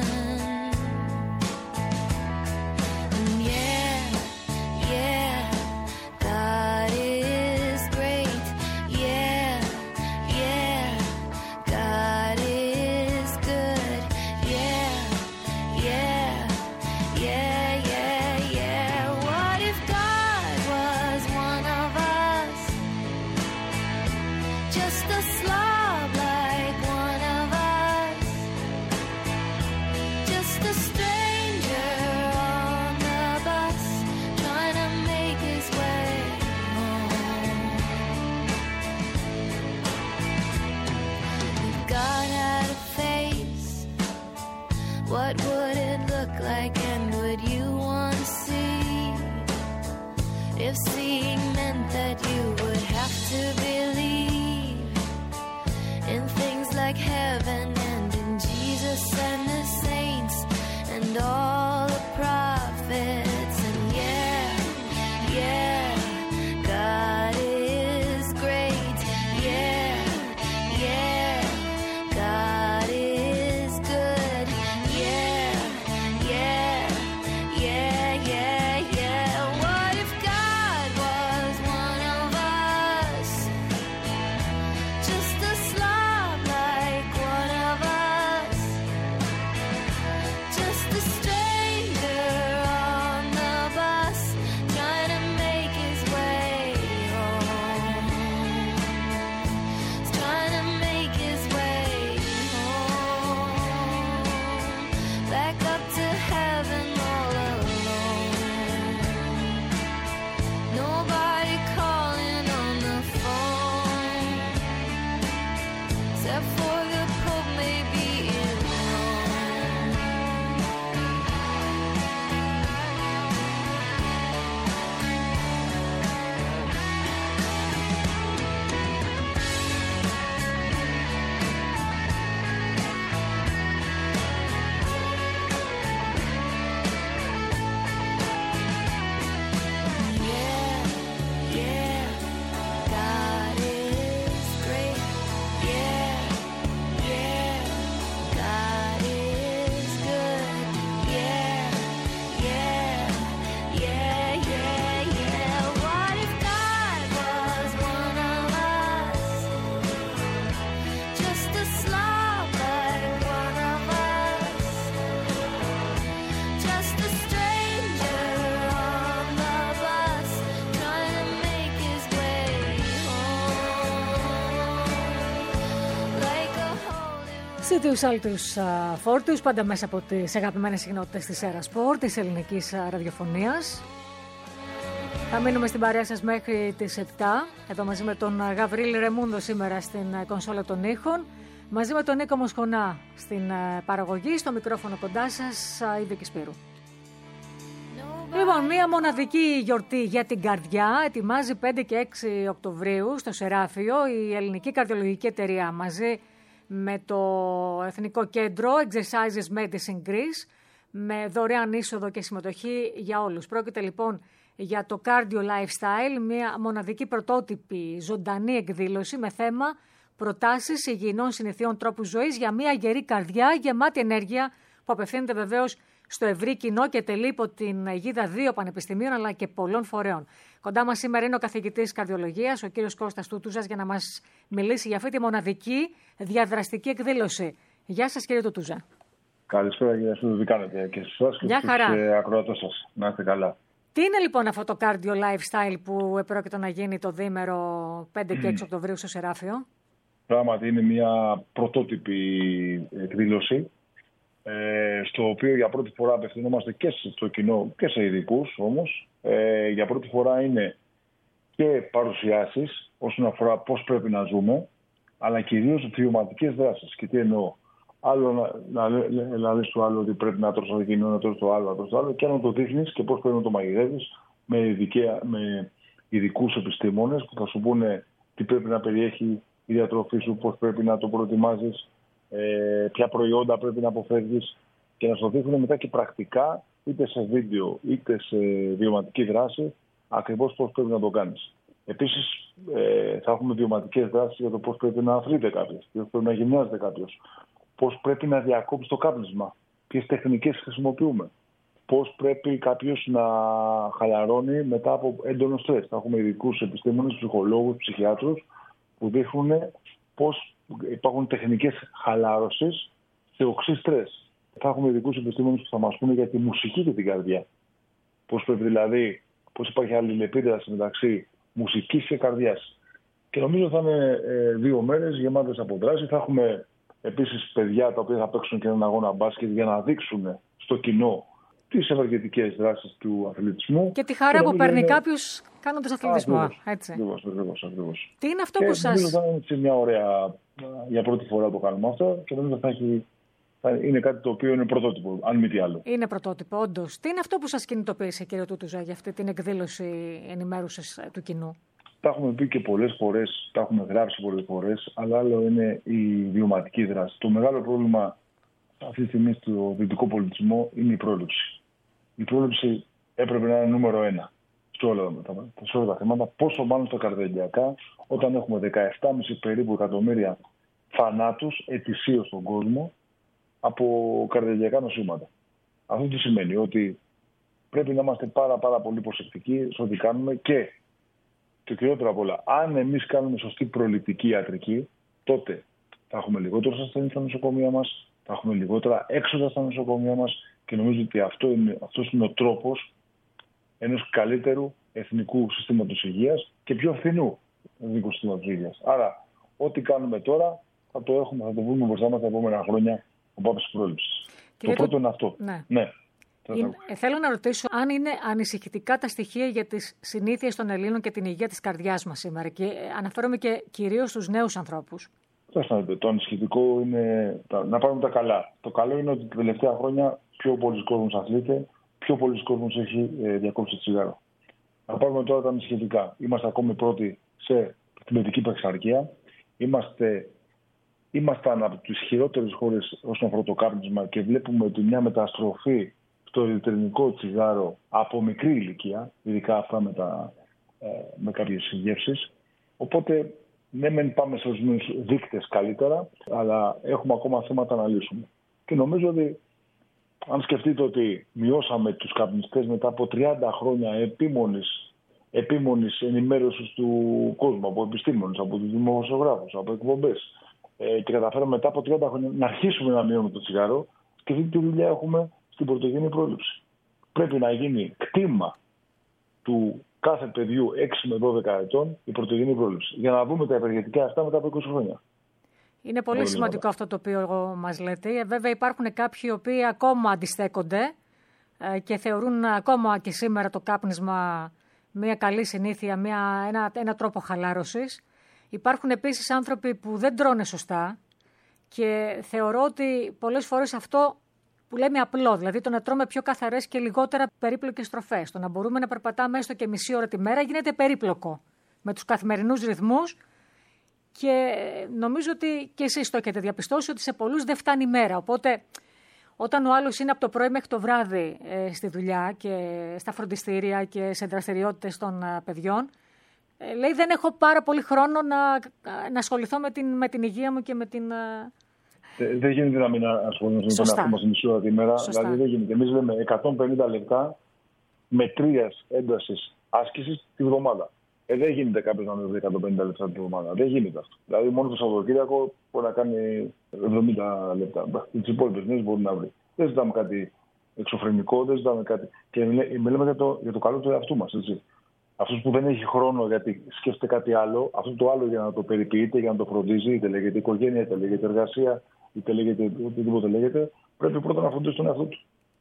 And yeah, yeah, God is great. Yeah, yeah, God is good. Yeah, yeah, yeah, yeah, yeah. What if God was one of us? Just a slob like one of us. Just a stranger on the bus, trying to make his way home. If God had a face, what would it look like, and would you want to see? If seeing meant that you would have to believe in things like heaven and in Jesus and the saints and all the prophets. And yeah, yeah, God is great. Yeah, yeah, God is good. Yeah, yeah, yeah, yeah, yeah. What if God was one of us? Just a slob like one of us. Just a stranger on the bus, trying to make his way home. He's trying to make his way home. Back up to heaven all alone. Nobody calling on the phone, except for the Pope, maybe in Rome. Yeah, yeah, God is great. Yeah, yeah, God is good. Yeah, yeah, yeah, yeah, yeah. What if God was one of us? Just a slob like one of us. Just a stranger on the bus, trying to make his way home. Like a holy Στου άλλους φόρτους, πάντα μέσα από τις αγαπημένες συχνότητες της Έρα Σπορ, της ελληνικής α, ραδιοφωνίας. Θα μείνουμε στην παρέα σας μέχρι τις επτά. Εδώ μαζί με τον Γαβρίλη Ρεμούντο σήμερα στην κονσόλα των ήχων. Μαζί με τον Νίκο Μοσχονά στην παραγωγή. Στο μικρόφωνο κοντά σας, η Βίκη Σπύρου. Λοιπόν, μία μοναδική γιορτή για την καρδιά ετοιμάζει πέντε και έξι Οκτωβρίου στο Σεράφιο η Ελληνική Καρδιολογική Εταιρεία μαζί με το Εθνικό Κέντρο Exercises Medicine Greece με δωρεάν είσοδο και συμμετοχή για όλους. Πρόκειται λοιπόν για το Cardio Lifestyle, μια μοναδική πρωτότυπη ζωντανή εκδήλωση με θέμα προτάσεις υγιεινών συνηθιών τρόπου ζωής για μια γερή καρδιά γεμάτη ενέργεια που απευθύνεται βεβαίως στο ευρύ κοινό και τελεί υπό την αιγίδα δύο πανεπιστημίων αλλά και πολλών φορέων. Κοντά μας σήμερα είναι ο καθηγητής καρδιολογίας, ο κύριος Κώστας Τούτουζας, για να μας μιλήσει για αυτή τη μοναδική διαδραστική εκδήλωση. Γεια σας κύριε Τούτουζα. Καλησπέρα κύριε Σούτου, τι κάνετε και εσάς και στους ακροατές σας. Να είστε καλά. Τι είναι λοιπόν αυτό το Cardio Lifestyle που επρόκειτο να γίνει το διήμερο πέντε και έξι Οκτωβρίου στο Σεράφιο? Πράγματι είναι μια πρωτότυπη εκδήλωση, ε, στο οποίο για πρώτη φορά απευθυνόμαστε και στο κοινό και σε ειδικούς όμως. Ε, για πρώτη φορά είναι και παρουσιάσεις όσον αφορά πώς πρέπει να ζούμε, αλλά κυρίως βιωματικές δράσεις. Και τι εννοώ? Άλλο να, να, να λες το άλλο ότι πρέπει να τρως το κοινό, να τρως το άλλο, να τρως το άλλο, και αν το δείχνεις και πώς πρέπει να το μαγειρεύεις με, με ειδικούς επιστήμονες που θα σου πούνε τι πρέπει να περιέχει η διατροφή σου, πώς πρέπει να το προετοιμάζεις, ε, ποια προϊόντα πρέπει να αποφεύγεις, και να σου δείχνουν μετά και πρακτικά, είτε σε βίντεο είτε σε βιωματική δράση, ακριβώς πώς πρέπει να το κάνεις. Επίσης, ε, θα έχουμε βιωματικές δράσεις για το πώς πρέπει να αθλείται κάποιος, πώς πρέπει να γυμνάζεται κάποιος, πώς πρέπει να διακόψει το κάπνισμα, ποιες τεχνικές χρησιμοποιούμε, πώς πρέπει κάποιος να χαλαρώνει μετά από έντονο στρες. Θα έχουμε ειδικούς επιστήμονες, ψυχολόγους, ψυχιάτρους που δείχνουν πώς υπάρχουν τεχνικές χαλάρωσης σε οξύ στρες. Θα έχουμε ειδικούς επιστήμονες που θα μας πούνε για τη μουσική και την καρδιά. Πώς πρέπει δηλαδή, πώς υπάρχει αλληλεπίδραση μεταξύ μουσικής και καρδιάς. Και νομίζω θα είναι ε, δύο μέρες γεμάτες από δράση. Θα έχουμε επίσης παιδιά τα οποία θα παίξουν και έναν αγώνα μπάσκετ για να δείξουν στο κοινό τις ευεργετικές δράσεις του αθλητισμού. Και τη χαρά και που παίρνει είναι... κάποιος κάνοντας αθλητισμό. Ακριβώς, ακριβώς, ακριβώς. Τι είναι αυτό και που σας... νομίζω θα είναι μια ωραία, για πρώτη φορά το κάνουμε αυτό, και νομίζω θα, έχει, θα είναι κάτι το οποίο είναι πρωτότυπο, αν μη τι άλλο. Είναι πρωτότυπο, όντως. Τι είναι αυτό που σας κινητοποίησε, κύριε Τούτουζα, για αυτή την εκδήλωση ενημέρωσης του κοινού? Τα έχουμε πει και πολλές φορές, τα έχουμε γράψει πολλές φορές, αλλά άλλο είναι η βιωματική δράση. Το μεγάλο πρόβλημα αυτή τη στιγμή στο δυτικό πολιτισμό είναι η πρόληψη. Η πρόληψη έπρεπε να είναι νούμερο ένα σε όλα τα θέματα, πόσο μάλλον στα καρδιαγγειακά, όταν έχουμε δεκαεπτά κόμμα πέντε περίπου εκατομμύρια θανάτους ετησίως στον κόσμο από καρδιαγγειακά νοσήματα. Αυτό τι σημαίνει? Ότι πρέπει να είμαστε πάρα, πάρα πολύ προσεκτικοί σε ό,τι κάνουμε, και το κυριότερο απ' όλα, αν εμείς κάνουμε σωστή προληπτική ιατρική, τότε θα έχουμε λιγότερους ασθενείς στα νοσοκομεία μας, θα έχουμε λιγότερα έξοδα στα νοσοκομεία μας, και νομίζω ότι αυτό είναι, αυτός είναι ο τρόπος ενός καλύτερου εθνικού συστήματος υγείας και πιο φθηνού εθνικού συστήματος υγείας. Άρα, ό,τι κάνουμε τώρα θα το έχουμε, θα το βρούμε μπροστά μας τα επόμενα χρόνια ο πάπης της πρόληψης. Το πρώτο είναι αυτό. Ναι. ναι. Είναι, ε, θέλω να ρωτήσω αν είναι ανησυχητικά τα στοιχεία για τις συνήθειες των Ελλήνων και την υγεία της καρδιάς μας σήμερα, και αναφέρομαι και κυρίως στους νέους ανθρώπους. Το ανησυχητικό είναι να πάρουμε τα καλά. Το καλό είναι ότι τα τελευταία χρόνια πιο πολλοί κόσμος αθλείται, πιο πολλοί κόσμος έχει ε, διακόψει το τσιγάρο. Να πάρουμε τώρα τα ανησυχητικά. Είμαστε ακόμη πρώτοι σε την παιδική παχυσαρκία. Είμαστε, ήμασταν από τις χειρότερες χώρες όσον αφορά το κάπνισμα, και βλέπουμε ότι μια μεταστροφή στο ηλεκτρονικό τσιγάρο από μικρή ηλικία, ειδικά αυτά με, τα, ε, με κάποιες γεύσεις. Οπότε, ναι, μεν πάμε σε ορισμένους δείκτες καλύτερα, αλλά έχουμε ακόμα θέματα να λύσουμε. Και νομίζω ότι, αν σκεφτείτε ότι μειώσαμε τους καπνιστές μετά από τριάντα χρόνια επίμονης, επίμονης ενημέρωσης του κόσμου, από επιστήμονες, από τους δημοσιογράφους, από εκπομπές, ε, και καταφέραμε μετά από τριάντα χρόνια να αρχίσουμε να μειώνουμε το τσιγάρο, και αυτή τη δουλειά έχουμε στην πρωτογενή πρόληψη. Πρέπει να γίνει κτήμα του κάθε παιδιού έξι με δώδεκα ετών η πρωτογενή πρόληψη, για να δούμε τα ευεργετικά αυτά μετά από είκοσι χρόνια. Είναι πολύ σημαντικό αυτό το οποίο μας λέτε. Βέβαια υπάρχουν κάποιοι οι οποίοι ακόμα αντιστέκονται και θεωρούν ακόμα και σήμερα το κάπνισμα μια καλή συνήθεια, μια, ένα, ένα τρόπο χαλάρωσης. Υπάρχουν επίσης άνθρωποι που δεν τρώνε σωστά και θεωρώ ότι πολλές φορές αυτό που λέμε απλό, δηλαδή το να τρώμε πιο καθαρές και λιγότερα περίπλοκες τροφές, το να μπορούμε να περπατάμε έστω και μισή ώρα τη μέρα, γίνεται περίπλοκο με τους καθημερινούς ρυθμούς και νομίζω ότι και εσείς το έχετε διαπιστώσει ότι σε πολλούς δεν φτάνει η μέρα. Οπότε όταν ο άλλος είναι από το πρωί μέχρι το βράδυ ε, στη δουλειά και στα φροντιστήρια και σε δραστηριότητες των ε, παιδιών, ε, λέει δεν έχω πάρα πολύ χρόνο να, να ασχοληθώ με την, με την υγεία μου και με την... Ε... Δεν γίνεται να μην ασχοληθούμε με τον εαυτό μας μισή ώρα τη μέρα. Σωστά. Δηλαδή δεν γίνεται. Εμείς λέμε εκατόν πενήντα λεπτά μετρίας έντασης άσκησης τη βδομάδα. Ε, δεν γίνεται κάποιος να δει εκατόν πενήντα λεπτά τη βδομάδα. Δεν γίνεται αυτό. Δηλαδή μόνο το Σαββατοκύριακο μπορεί να κάνει εβδομήντα λεπτά. Τις υπόλοιπες μέρες μπορεί να βρει. Δεν ζητάμε κάτι εξωφρενικό, δεν ζητάμε κάτι. Και μιλάμε για το, για το καλό του εαυτού μας. Αυτό που δεν έχει χρόνο γιατί σκέφτεται κάτι άλλο, αυτό το άλλο για να το περιποιείται, για να το φροντίζει, είτε λέγεται οικογένεια, είτε λέγεται εργασία, είτε λέγεται οτιδήποτε λέγεται, πρέπει πρώτα να φροντίσει τον εαυτό του.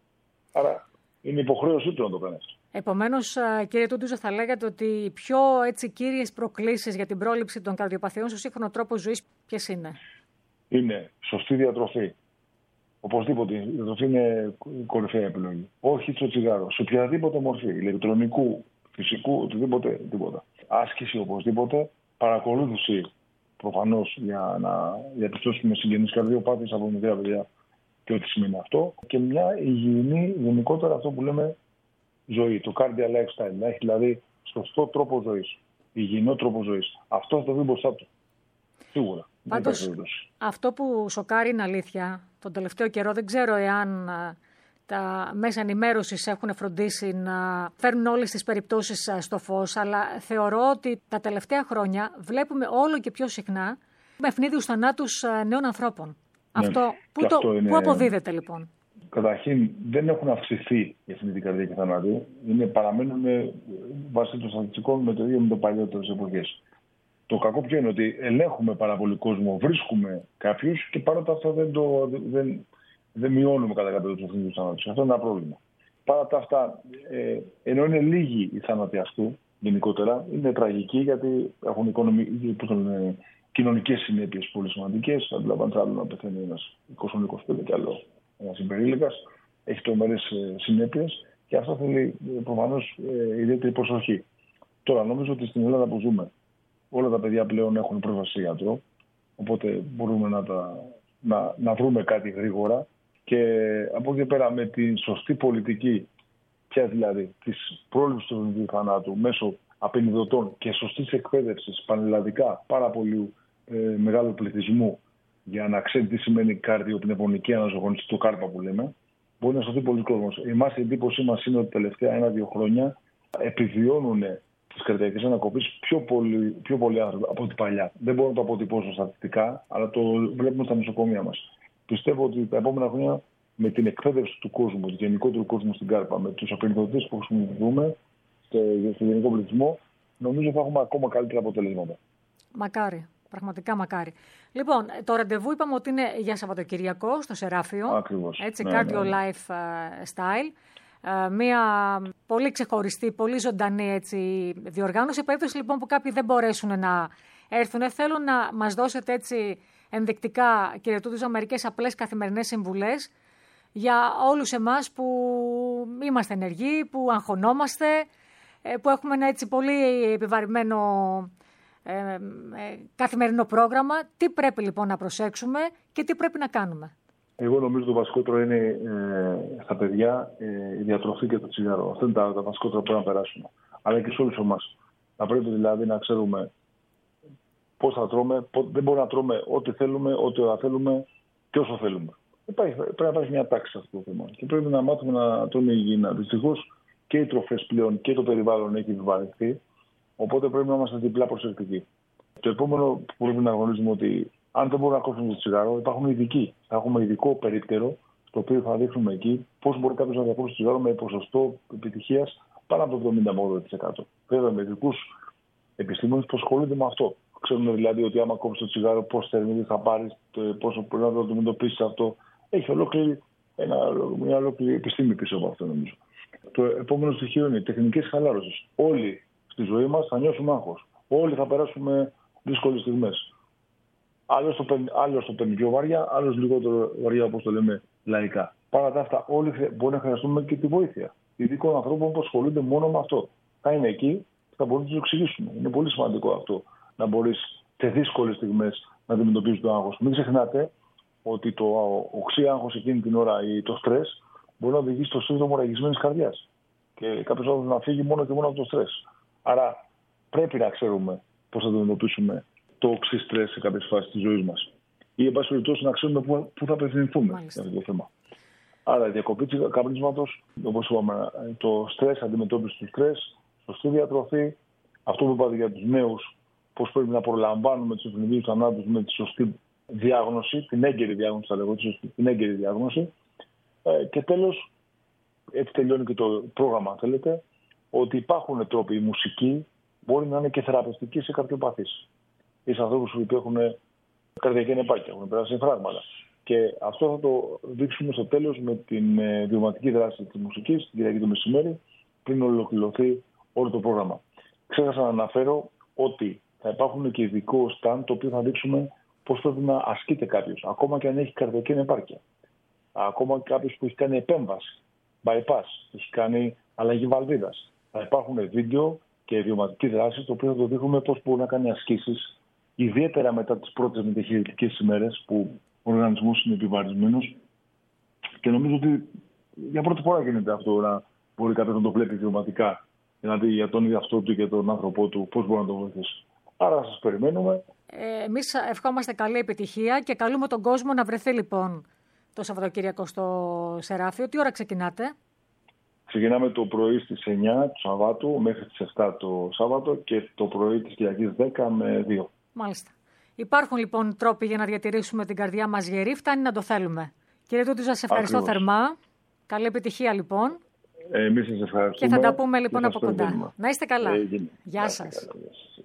Άρα είναι υποχρέωσή του να το κάνει αυτό. Επομένως, κύριε Τούντουζο, θα λέγατε ότι οι πιο έτσι, κύριες προκλήσεις για την πρόληψη των καρδιοπαθειών στο σύγχρονο τρόπο ζωής ποιες είναι? Είναι σωστή διατροφή. Οπωσδήποτε η διατροφή είναι κορυφαία επιλογή. Όχι στο τσιγάρο, σε οποιαδήποτε μορφή, ηλεκτρονικού, φυσικού, οτιδήποτε, τίποτα. Άσκηση οπωσδήποτε, παρακολούθηση προφανώς για να διαπιστώσουμε συγγενείς καρδιοπάθειες από μικρά παιδιά και ό,τι σημαίνει αυτό. Και μια υγιεινή, γενικότερα αυτό που λέμε ζωή, το cardio lifestyle. Να έχει δηλαδή σωστό τρόπο ζωής, υγιεινό τρόπο ζωής. Αυτό θα το δει μπροστά του. Σίγουρα. Πάντως, αυτό που σοκάρει είναι αλήθεια. Τον τελευταίο καιρό δεν ξέρω εάν τα μέσα ενημέρωσης έχουν φροντίσει να φέρνουν όλες τις περιπτώσεις στο φως, αλλά θεωρώ ότι τα τελευταία χρόνια βλέπουμε όλο και πιο συχνά με ευνίδιους θανάτους νέων ανθρώπων. Ναι, αυτό, πού, το, είναι... πού αποδίδεται λοιπόν? Καταρχήν δεν έχουν αυξηθεί οι ευνίδιοι καρδιακοί θανάτοι. Είναι, παραμένουν βάσει των στατιστικών με το ίδιο με το παλιότερες εποχές. Το κακό ποιο είναι ότι ελέγχουμε πάρα πολύ κόσμο, βρίσκουμε κάποιους και παρά τα αυτά δεν, το, δεν, δεν μειώνουμε κατά κάποιο τους ευνίδιους θανάτους. Αυτό είναι ένα πρόβλημα. Παρά τα αυτά, ε, ενώ είναι λίγοι οι θάνατοι αυτού γενικότερα, είναι τραγικοί γιατί έχουν οικονομι... κοινωνικές συνέπειες πολύ σημαντικές. Αντιλαμβάνεται άλλο να πεθαίνει ένας είκοσι είκοσι πέντε κι άλλο ένας υπερήλικας. Έχει τρομερές συνέπειες και αυτό θέλει προφανώς ε, ιδιαίτερη προσοχή. Τώρα νομίζω ότι στην Ελλάδα που ζούμε όλα τα παιδιά πλέον έχουν πρόσβαση σε γιατρό, οπότε μπορούμε να, τα, να, να βρούμε κάτι γρήγορα και από εκεί πέρα με τη σωστή πολιτική, πια δηλαδή της πρόληψης του ευνηδίου θανάτου μέσω απενιδωτών και σωστής εκπαίδευσης πανελλαδικά πάρα πολύ ε, μεγάλου πληθυσμού για να ξέρει τι σημαίνει καρδιοπνευμονική αναζωογόνηση, το κάρπα που λέμε, μπορεί να σωθεί πολλοί κόσμος. Εμάς η εντύπωσή μας είναι ότι τα τελευταία ένα-δύο χρόνια επιβιώνουν τις καρδιακές ανακοπές πιο πολλοί πιο πολλοί άνθρωποι από την παλιά. Δεν μπορώ να το αποτυπώσω στατιστικά, αλλά το βλέπουμε στα νοσοκομεία μας. Πιστεύω ότι τα επόμενα χρόνια με την εκπαίδευση του κόσμου, του γενικότερου κόσμου στην κάρπα, με τους απενιδωτές που χρησιμοποιούμε στο γενικό πληθυσμό, νομίζω θα έχουμε ακόμα καλύτερα αποτελέσματα. Μακάρι. Πραγματικά μακάρι. Λοιπόν, το ραντεβού είπαμε ότι είναι για Σαββατοκυριακό στο Σεράφιο. Ακριβώς. Έτσι, ναι, Cardio ναι, ναι. Life Style. Μία πολύ ξεχωριστή, πολύ ζωντανή έτσι, διοργάνωση. Σε περίπτωση λοιπόν που κάποιοι δεν μπορέσουν να έρθουν, θέλω να μας δώσετε έτσι ενδεικτικά, κύριε Τούντουζο, μερικές απλές καθημερινές συμβουλές για όλους εμάς που είμαστε ενεργοί, που αγχωνόμαστε, που έχουμε ένα έτσι πολύ επιβαρημένο ε, ε, καθημερινό πρόγραμμα. Τι πρέπει λοιπόν να προσέξουμε και τι πρέπει να κάνουμε? Εγώ νομίζω το βασικότερο είναι ε, στα παιδιά ε, η διατροφή και το τσιγάρο. Αυτά είναι τα, τα βασικότερα που πρέπει να περάσουμε. Αλλά και σε όλους εμάς. Να πρέπει δηλαδή να ξέρουμε πώς θα τρώμε. Πώς, δεν μπορούμε να τρώμε ό,τι θέλουμε, ό,τι ώρα θέλουμε και όσο θέλουμε. Υπάρχει, πρέπει να υπάρχει μια τάξη σε αυτό το θέμα. Και πρέπει να μάθουμε να τρώμε υγιεινά. Δυστυχώς και οι τροφές πλέον και το περιβάλλον έχει επιβαρυνθεί. Οπότε πρέπει να είμαστε διπλά προσεκτικοί. Το επόμενο που πρέπει να γνωρίζουμε ότι αν δεν μπορούμε να κόψουμε το τσιγάρο, υπάρχουν ειδικοί. Θα έχουμε ειδικό περίπτερο, το οποίο θα δείχνουμε εκεί πώς μπορεί κάποιος να διακόψει το τσιγάρο με ποσοστό επιτυχίας πάνω από το εβδομήντα με ογδόντα τοις εκατό. Βέβαια με ειδικούς επιστήμονες που ασχολούνται με αυτό. Ξέρουμε δηλαδή ότι άμα κόψει το τσιγάρο, πώς θερμίδι θα πάρει, πόσο πρέπει να το αντιμετωπίσει αυτό. Έχει ολόκληρη, ένα, μια ολόκληρη επιστήμη πίσω από αυτό νομίζω. Το επόμενο στοιχείο είναι οι τεχνικές χαλάρωσης. Όλοι στη ζωή μας θα νιώσουμε άγχος. Όλοι θα περάσουμε δύσκολες στιγμές. Άλλος το παίρνει, άλλος το παίρνει πιο βαριά, άλλος λιγότερο βαριά, όπως το λέμε λαϊκά. Παρά τα αυτά, όλοι μπορεί να χρειαστούμε και τη βοήθεια ειδικών ανθρώπων που ασχολούνται μόνο με αυτό. Θα είναι εκεί, θα μπορούν να του εξηγήσουμε. Είναι πολύ σημαντικό αυτό, να μπορεί σε δύσκολες στιγμές να αντιμετωπίζει το άγχος. Μην ξεχνάτε ότι το οξύ άγχος εκείνη την ώρα ή το στρες μπορεί να οδηγήσει στο σύνδρομο ραγισμένης καρδιάς. Και κάποιος άνθρωπος να φύγει μόνο και μόνο από το στρες. Άρα πρέπει να ξέρουμε πώς θα αντιμετωπίσουμε το οξύ στρες σε κάποιες φάσεις της ζωής μας. Ή, εν πάση περιπτώσει, να ξέρουμε πού, πού θα απευθυνθούμε για αυτό το θέμα. Άρα, η διακοπή του καπνίσματος, όπως είπαμε, το στρες, αντιμετώπιση του στρες, σωστή διατροφή, αυτό που είπατε για τους νέους, πώς πρέπει να προλαμβάνουμε τους ευνηδίους θανάτους με τη σωστή διάγνωση, την έγκαιρη διάγνωση, θα λέγω, την έγκαιρη διάγνωση. Ε, και τέλος, έτσι τελειώνει και το πρόγραμμα, αν θέλετε, ότι υπάρχουν τρόποι, η μουσική μπορεί να είναι και θεραπευτική σε καρδιοπαθείς. Ή σε ανθρώπους που έχουν καρδιακή ανεπάρκεια, έχουν περάσει φράγματα. Και αυτό θα το δείξουμε στο τέλος με την ε, βιωματική δράση της μουσικής, την Κυριακή το μεσημέρι, πριν ολοκληρωθεί όλο το πρόγραμμα. Ξέχασα να αναφέρω ότι θα υπάρχουν και ειδικό stand το οποίο θα δείξουμε πώς πρέπει να ασκείται κάποιος, ακόμα και αν έχει καρδιακή ανεπάρκεια. Ακόμα και κάποιος που έχει κάνει επέμβαση, bypass, που έχει κάνει αλλαγή βαλβίδας. Θα υπάρχουν βίντεο και βιωματική δράση, το οποίο θα το δείχνουμε πώς μπορεί να κάνει ασκήσεις, ιδιαίτερα μετά τις πρώτες μεταχειρητικές ημέρες που ο οργανισμός είναι επιβαρυσμένος. Και νομίζω ότι για πρώτη φορά γίνεται αυτό, να μπορεί κάποιος να το βλέπει βιωματικά, για να δει για τον ίδιο αυτό του και τον άνθρωπό του πώς μπορεί να το βοηθήσει. Άρα σας περιμένουμε. Ε, εμείς ευχόμαστε καλή επιτυχία και καλούμε τον κόσμο να βρεθεί λοιπόν το Σαββατοκύριακο στο Σεράφιο. Τι ώρα ξεκινάτε? Ξεκινάμε το πρωί στις εννιά του Σαββάτου μέχρι τις επτά το Σάββατο και το πρωί της Κυριακής δέκα με δύο. Μάλιστα. Υπάρχουν λοιπόν τρόποι για να διατηρήσουμε την καρδιά μας γερή, φτάνει να το θέλουμε. Κύριε Τούτη, σας ευχαριστώ Ακριβώς. θερμά. Καλή επιτυχία λοιπόν. Ε, εμείς σας ευχαριστούμε. Και θα τα πούμε λοιπόν από κοντά. Να είστε καλά. Ε, Γεια σας. Καλά.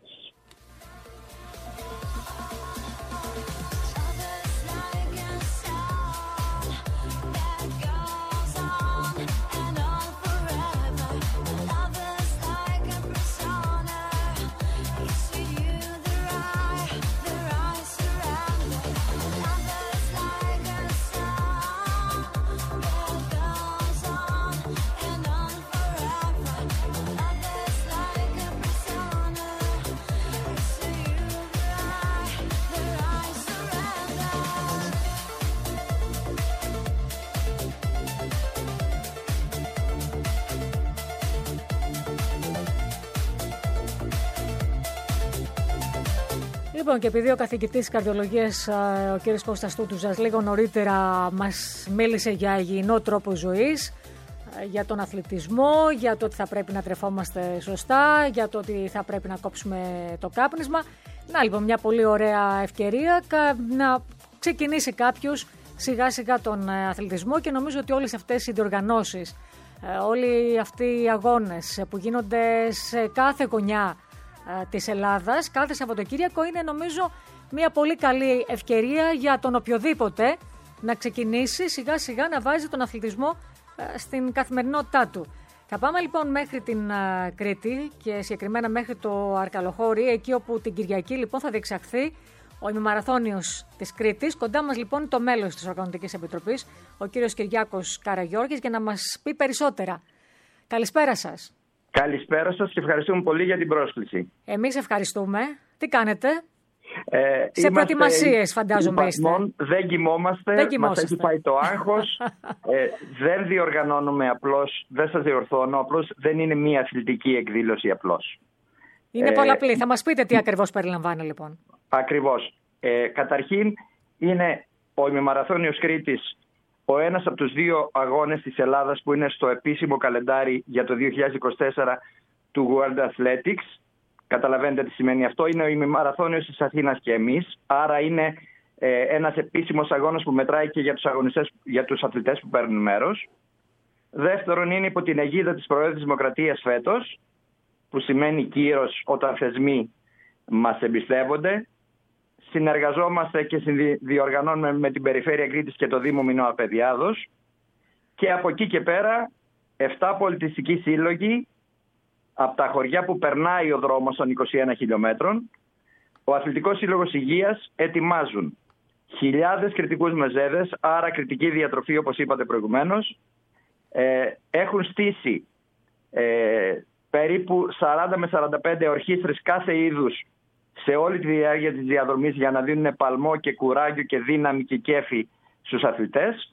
Λοιπόν, και επειδή ο καθηγητής καρδιολογίας, ο κ. Κώστας Τούτουζας, λίγο νωρίτερα μας μίλησε για υγιεινό τρόπο ζωής, για τον αθλητισμό, για το ότι θα πρέπει να τρεφόμαστε σωστά, για το ότι θα πρέπει να κόψουμε το κάπνισμα. Να λοιπόν, μια πολύ ωραία ευκαιρία να ξεκινήσει κάποιος σιγά σιγά τον αθλητισμό και νομίζω ότι όλες αυτές οι διοργανώσεις, όλοι αυτοί οι αγώνες που γίνονται σε κάθε γωνιά της Ελλάδας κάθε Σαββατοκύριακο είναι νομίζω μια πολύ καλή ευκαιρία για τον οποιοδήποτε να ξεκινήσει σιγά σιγά να βάζει τον αθλητισμό στην καθημερινότητά του. Θα πάμε λοιπόν μέχρι την Κρήτη και συγκεκριμένα μέχρι το Αρκαλοχώρι, εκεί όπου την Κυριακή λοιπόν θα διεξαχθεί ο ημιμαραθώνιος της Κρήτης. Κοντά μας λοιπόν το μέλος της Οργανωτικής Επιτροπής, ο κύριος Κυριάκος Καραγιώργης, για να μας πει περισσότερα. Καλησπέρα σας. Καλησπέρα σας και ευχαριστούμε πολύ για την πρόσκληση. Εμείς ευχαριστούμε. Τι κάνετε? Ε, σε προετοιμασίες φαντάζομαι είστε. Δεν κοιμόμαστε, δεν μας έχει πάει το άγχος. ε, δεν διοργανώνουμε απλώς, δεν σας διορθώνω, απλώς δεν είναι μία αθλητική εκδήλωση απλώς. Είναι ε, πολλαπλή. Θα μας πείτε τι ακριβώς περιλαμβάνει λοιπόν. Ακριβώς. Ε, καταρχήν είναι ο ημιμαραθώνιος Κρήτης, ο ένας από τους δύο αγώνες της Ελλάδας που είναι στο επίσημο καλεντάρι για το δύο χιλιάδες είκοσι τέσσερα του World Athletics. Καταλαβαίνετε τι σημαίνει αυτό. Είναι ο ημιμαραθώνιος της Αθήνας και εμείς. Άρα είναι ε, ένας επίσημος αγώνας που μετράει και για τους αγωνιστές, για τους αθλητές που παίρνουν μέρος. Δεύτερον, είναι υπό την αιγίδα της Προέδρου Δημοκρατίας φέτος, που σημαίνει κύρος όταν θεσμοί μας εμπιστεύονται. Συνεργαζόμαστε και διοργανώνουμε με την Περιφέρεια Κρήτης και το Δήμο Μινώα Παιδιάδος. Και από εκεί και πέρα επτά πολιτιστικοί σύλλογοι από τα χωριά που περνάει ο δρόμος των είκοσι ένα χιλιόμετρων. Ο Αθλητικός Σύλλογος Υγείας ετοιμάζουν χιλιάδες κριτικούς μεζέδες, άρα κριτική διατροφή όπως είπατε προηγουμένως. Ε, έχουν στήσει ε, περίπου σαράντα με σαράντα πέντε ορχήστρες κάθε είδους σε όλη τη διάρκεια της διαδρομής για να δίνουν παλμό και κουράγιο και δύναμη και κέφι στους αθλητές.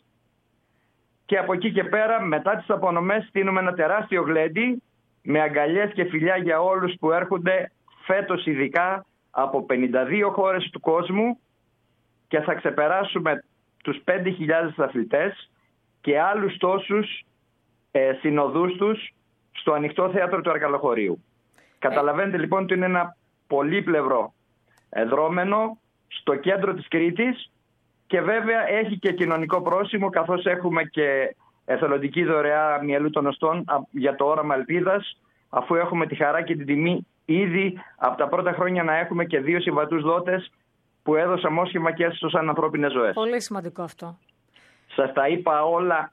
Και από εκεί και πέρα, μετά τις απονομές, στείλουμε ένα τεράστιο γλέντι με αγκαλιές και φιλιά για όλους που έρχονται φέτος ειδικά από πενήντα δύο χώρες του κόσμου και θα ξεπεράσουμε τους πέντε χιλιάδες αθλητές και άλλους τόσους ε, συνοδούς τους στο ανοιχτό θέατρο του Αρκαλοχωρίου. Καταλαβαίνετε λοιπόν ότι είναι ένα πολύπλευρο δρόμενο στο κέντρο της Κρήτης και βέβαια έχει και κοινωνικό πρόσημο, καθώς έχουμε και εθελοντική δωρεά μυαλού των οστών για το όραμα ελπίδας, αφού έχουμε τη χαρά και την τιμή ήδη από τα πρώτα χρόνια να έχουμε και δύο συμβατούς δότες που έδωσαν μόσχημα και έσωσαν ανθρώπινες ζωές. Πολύ σημαντικό αυτό. Σας τα είπα όλα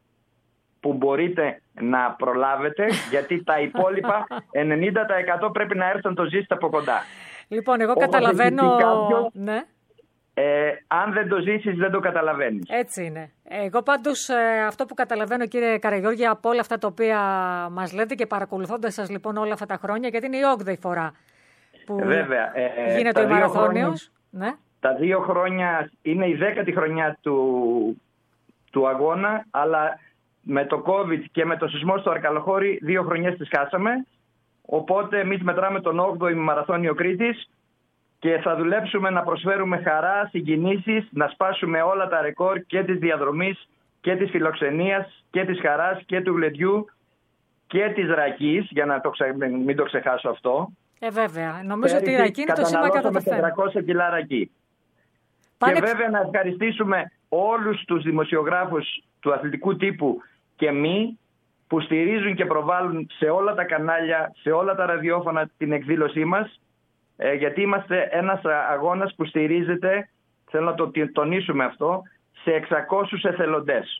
που μπορείτε να προλάβετε, γιατί τα υπόλοιπα ενενήντα τοις εκατό πρέπει να έρθουν το ζήσετε από κοντά. Λοιπόν, εγώ όπως καταλαβαίνω... Κάποιος, ναι. ε, αν δεν το ζήσεις δεν το καταλαβαίνεις. Έτσι είναι. Εγώ πάντως ε, αυτό που καταλαβαίνω, κύριε Καραγιώργη, από όλα αυτά τα οποία μας λέτε και παρακολουθώντας σας λοιπόν όλα αυτά τα χρόνια, γιατί είναι η όγδοη φορά που Βέβαια, ε, γίνεται ο μαραθώνιος. Ναι. Τα δύο χρόνια είναι η δέκατη χρονιά του, του αγώνα, αλλά με το COVID και με το σεισμό στο Αρκαλοχώρι δύο χρονιές τις χάσαμε. Οπότε εμείς μετράμε τον όγδοο ημιμαραθώνιο Κρήτης και θα δουλέψουμε να προσφέρουμε χαρά, συγκινήσεις, να σπάσουμε όλα τα ρεκόρ και της διαδρομής και της φιλοξενίας και της χαράς και του γλεντιού και της ρακής, για να το ξε... μην το ξεχάσω αυτό. Ε, βέβαια. Νομίζω ότι η ρακή είναι το σήμα κατά τα τετρακόσια κιλά ρακή. Πάνε... Και βέβαια να ευχαριστήσουμε όλους τους δημοσιογράφους του αθλητικού τύπου και μη που στηρίζουν και προβάλλουν σε όλα τα κανάλια, σε όλα τα ραδιόφωνα την εκδήλωσή μας, ε, γιατί είμαστε ένας αγώνας που στηρίζεται, θέλω να το τονίσουμε αυτό, σε εξακόσιους εθελοντές.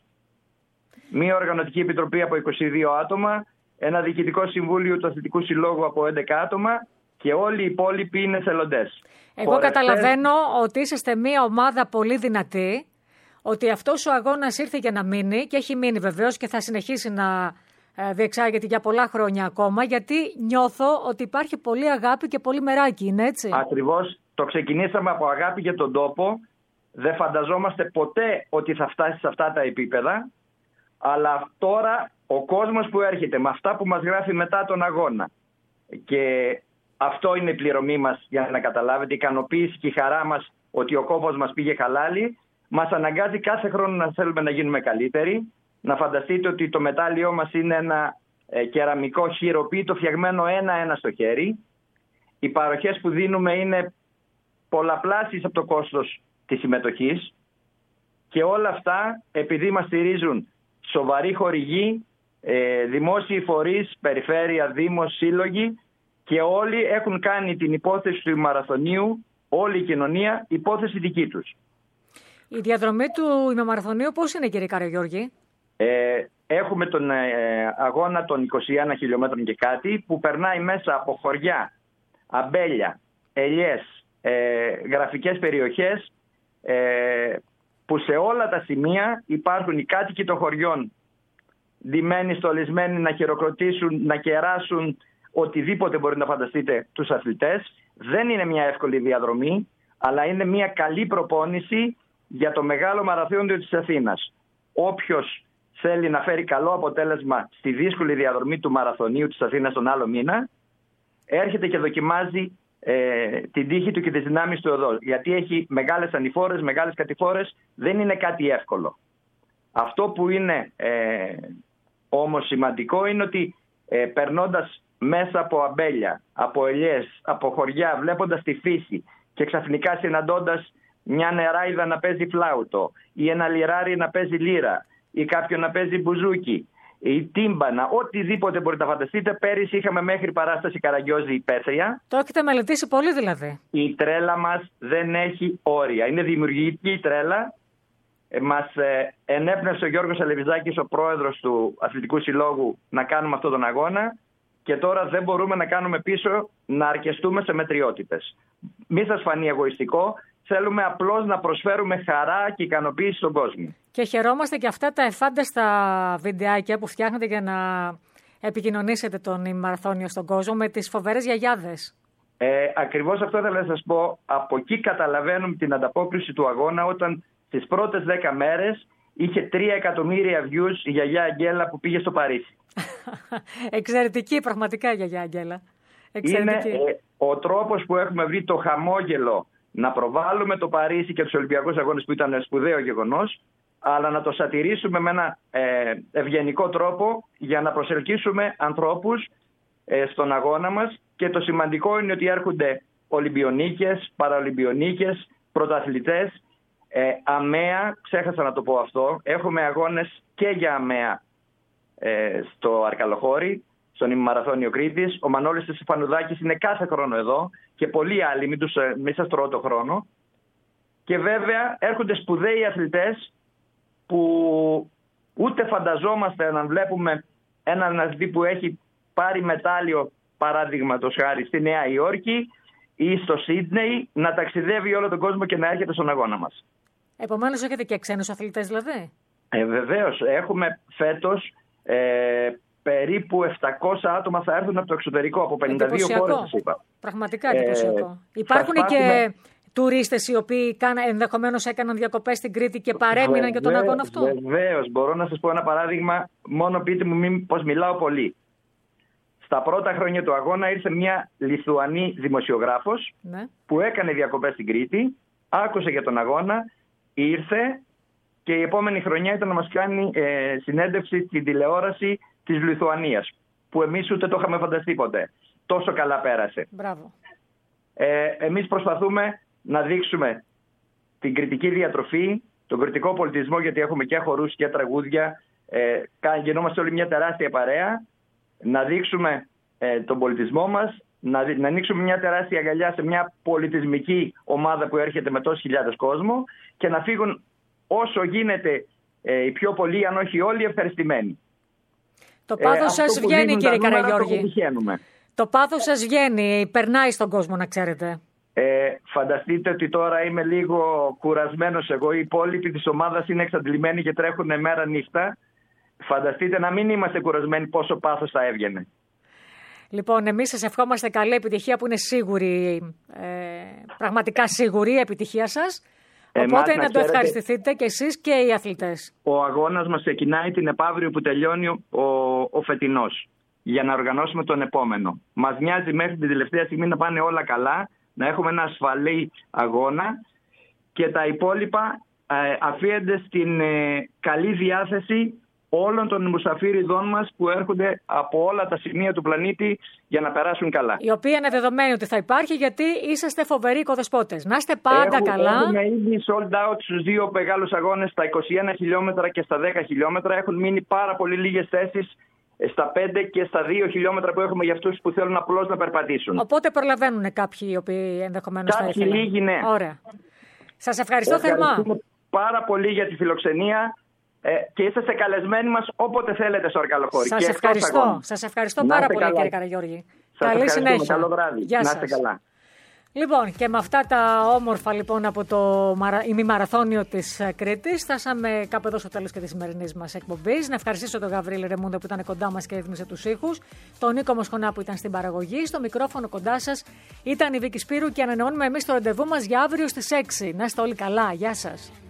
Μία οργανωτική επιτροπή από είκοσι δύο άτομα, ένα διοικητικό συμβούλιο του Αθλητικού Συλλόγου από έντεκα άτομα και όλοι οι υπόλοιποι είναι εθελοντές. Εγώ Φορευτές... καταλαβαίνω ότι είσαστε μία ομάδα πολύ δυνατή, ότι αυτός ο αγώνας ήρθε για να μείνει και έχει μείνει βεβαίως και θα συνεχίσει να διεξάγεται για πολλά χρόνια ακόμα, γιατί νιώθω ότι υπάρχει πολύ αγάπη και πολύ μεράκι, είναι έτσι? Ακριβώς, το ξεκινήσαμε από αγάπη για τον τόπο, δεν φανταζόμαστε ποτέ ότι θα φτάσει σε αυτά τα επίπεδα, αλλά τώρα ο κόσμος που έρχεται με αυτά που μας γράφει μετά τον αγώνα, και αυτό είναι η πληρωμή μας, για να καταλάβετε, η ικανοποίηση και η χαρά μας ότι ο κόπος μας πήγε χαλάλι, μας αναγκάζει κάθε χρόνο να θέλουμε να γίνουμε καλύτεροι. Να φανταστείτε ότι το μετάλλιό μας είναι ένα ε, κεραμικό χειροποίητο φτιαγμένο ένα-ένα στο χέρι. Οι παροχές που δίνουμε είναι πολλαπλάσεις από το κόστος της συμμετοχής και όλα αυτά επειδή μας στηρίζουν σοβαροί χορηγοί, ε, δημόσιοι φορείς, περιφέρεια, δήμος, σύλλογοι και όλοι έχουν κάνει την υπόθεση του μαραθωνίου, όλη η κοινωνία, υπόθεση δική τους. Η διαδρομή του ημιμαραθωνίου πώς είναι, κύριε Καραγιώργη? Ε, έχουμε τον ε, αγώνα των είκοσι ένα χιλιόμετρων και κάτι που περνάει μέσα από χωριά, αμπέλια, ελιές, ε, γραφικές περιοχές ε, που σε όλα τα σημεία υπάρχουν οι κάτοικοι των χωριών ντυμένοι, στολισμένοι να χειροκροτήσουν, να κεράσουν οτιδήποτε μπορεί να φανταστείτε τους αθλητές. Δεν είναι μια εύκολη διαδρομή, αλλά είναι μια καλή προπόνηση για το μεγάλο μαραθώνιο της Αθήνας. Όποιος θέλει να φέρει καλό αποτέλεσμα στη δύσκολη διαδρομή του μαραθωνίου της Αθήνας τον άλλο μήνα, έρχεται και δοκιμάζει ε, την τύχη του και τις δυνάμεις του εδώ. Γιατί έχει μεγάλες ανηφόρες, μεγάλες κατηφόρες, δεν είναι κάτι εύκολο. Αυτό που είναι ε, όμως σημαντικό είναι ότι ε, περνώντας μέσα από αμπέλια, από ελιές, από χωριά, βλέποντας τη φύση και ξαφνικά συναντώντας μια νεράιδα να παίζει φλάουτο ή ένα λιράρι να παίζει λύρα ή κάποιον να παίζει μπουζούκι ή τύμπανα, οτιδήποτε μπορείτε να φανταστείτε. Πέρυσι είχαμε μέχρι παράσταση Καραγκιόζη υπαίθρια. Το έχετε μελετήσει πολύ δηλαδή. Η τρέλα μας δεν έχει όρια. Είναι δημιουργική η τρέλα. μας ε, ενέπνευσε ο Γιώργος Αλεβιζάκης, ο πρόεδρος του Αθλητικού Συλλόγου, να κάνουμε αυτόν τον αγώνα και τώρα δεν μπορούμε να κάνουμε πίσω, να αρκεστούμε σε μετριότητες. Μη σας φανεί εγωιστικό, θέλουμε απλώς να προσφέρουμε χαρά και ικανοποίηση στον κόσμο. Και χαιρόμαστε και αυτά τα εφάνταστα βιντεάκια που φτιάχνετε για να επικοινωνήσετε τον ημιμαραθώνιο στον κόσμο με τις φοβερές γιαγιάδες. Ε, ακριβώς αυτό ήθελα να σας πω. Από εκεί καταλαβαίνουμε την ανταπόκριση του αγώνα, όταν στις πρώτες δέκα μέρες είχε τρία εκατομμύρια views η γιαγιά Αγγέλα που πήγε στο Παρίσι. Εξαιρετική, πραγματικά η γιαγιά Αγγέλα. Εξαιρετική. Είναι ε, ο τρόπος που έχουμε βρει το χαμόγελο να προβάλλουμε το Παρίσι και τους Ολυμπιακούς Αγώνες, που ήταν σπουδαίο γεγονός, αλλά να το σατηρήσουμε με ένα ε, ευγενικό τρόπο για να προσελκύσουμε ανθρώπους ε, στον αγώνα μας. Και το σημαντικό είναι ότι έρχονται Ολυμπιονίκες, Παραολυμπιονίκες, πρωταθλητές, ε, αμαία, ξέχασα να το πω αυτό. Έχουμε αγώνες και για αμαία ε, στο Αρκαλοχώρι, στον ημιμαραθώνιο Κρήτης. Ο Μανώλης Στεφανουδάκης είναι κάθε χρόνο εδώ και πολλοί άλλοι, μην, τους, μην σας τρώω το χρόνο. Και βέβαια έρχονται σπουδαίοι αθλητές που ούτε φανταζόμαστε να βλέπουμε έναν αθλητή που έχει πάρει μετάλλιο, παράδειγματος χάρη, στη Νέα Υόρκη ή στο Σίδνεϊ, να ταξιδεύει όλο τον κόσμο και να έρχεται στον αγώνα μας. Επομένως έχετε και ξένους αθλητές δηλαδή? Ε, βεβαίως. Έχουμε φέτος ε, περίπου επτακόσια άτομα θα έρθουν από το εξωτερικό, από πενήντα δύο χώρες σας είπα. Πραγματικά εντυπωσιακό. Ε, Υπάρχουν και πάθουμε... τουρίστες οι οποίοι ενδεχομένως έκαναν διακοπές στην Κρήτη και παρέμειναν για τον αγώνα αυτό? Βεβαίως. Μπορώ να σας πω ένα παράδειγμα, μόνο πείτε μου πως μιλάω πολύ. Στα πρώτα χρόνια του αγώνα ήρθε μια Λιθουανή δημοσιογράφος, ναι, που έκανε διακοπές στην Κρήτη, άκουσε για τον αγώνα, ήρθε και η επόμενη χρονιά ήταν να μας κάνει ε, συνέντευξη στην τηλεόραση της Λιθουανίας, που εμείς ούτε το είχαμε φανταστεί ποτέ. Τόσο καλά πέρασε. Μπράβο. Ε, εμείς προσπαθούμε να δείξουμε την κρητική διατροφή, τον κρητικό πολιτισμό, γιατί έχουμε και χορούς και τραγούδια, ε, γινόμαστε όλοι μια τεράστια παρέα. Να δείξουμε ε, τον πολιτισμό μας, να, να ανοίξουμε μια τεράστια αγκαλιά σε μια πολιτισμική ομάδα που έρχεται με τόσους χιλιάδες κόσμο και να φύγουν όσο γίνεται ε, οι πιο πολλοί, αν όχι όλοι, ευχαριστημένοι. Το πάθος ε, σας βγαίνει, κύριε Καραγιώργη. Το πάθος σας βγαίνει, περνάει στον κόσμο, να ξέρετε. Ε, φανταστείτε ότι τώρα είμαι λίγο κουρασμένος εγώ. Οι υπόλοιποι της ομάδας είναι εξαντλημένοι και τρέχουν μέρα νύχτα. Φανταστείτε να μην είμαστε κουρασμένοι πόσο πάθος θα έβγαινε. Λοιπόν, εμείς σας ευχόμαστε καλή επιτυχία, που είναι σίγουρη, ε, πραγματικά σίγουρη η επιτυχία σας. Οπότε εμάς, να, να το ξέρετε, ευχαριστηθείτε και εσείς και οι αθλητές. Ο αγώνας μας ξεκινάει την επαύριο που τελειώνει ο, ο, ο φετινός, για να οργανώσουμε τον επόμενο. Μας νοιάζει μέχρι την τελευταία στιγμή να πάνε όλα καλά, να έχουμε ένα ασφαλή αγώνα και τα υπόλοιπα ε, αφήνονται στην ε, καλή διάθεση όλων των μουσαφίριδών μας που έρχονται από όλα τα σημεία του πλανήτη για να περάσουν καλά. Η οποία είναι δεδομένη ότι θα υπάρχει, γιατί είσαστε φοβεροί οικοδεσπότες. Να είστε πάντα Έχω, καλά. Έχουμε ήδη sold out στους δύο μεγάλους αγώνες, στα είκοσι ένα χιλιόμετρα και στα δέκα χιλιόμετρα. Έχουν μείνει πάρα πολύ λίγες θέσεις στα πέντε και στα δύο χιλιόμετρα που έχουμε για αυτούς που θέλουν απλώς να περπατήσουν. Οπότε προλαβαίνουν κάποιοι οι οποίοι ενδεχομένως θα ήθελαν. Κάποιοι λίγοι, ναι. Ωραία. Σας ευχαριστώ θερμά. Πάρα πολύ για τη φιλοξενία. Ε, και είσαστε καλεσμένοι μας όποτε θέλετε στο Αρκαλοχώρι. Σας ευχαριστώ. Σας ευχαριστώ πάρα πολύ, κύριε Καραγιώργη. Καλή συνέχεια. Καλό βράδυ. Γεια σας. Να είστε καλά. Λοιπόν, και με αυτά τα όμορφα λοιπόν από το ημιμαραθώνιο της Κρήτης, φτάσαμε κάπου εδώ στο τέλος και της σημερινής μας εκπομπής. Να ευχαριστήσω τον Γαβρίλη Ρεμούντα που ήταν κοντά μας και ρύθμισε τους ήχους, τον Νίκο Μοσχονά που ήταν στην παραγωγή, στο μικρόφωνο κοντά σας ήταν η Βίκη Σπύρου και ανανεώνουμε εμείς το ραντεβού μας για αύριο στις έξι. Να είστε όλοι καλά. Γεια σας.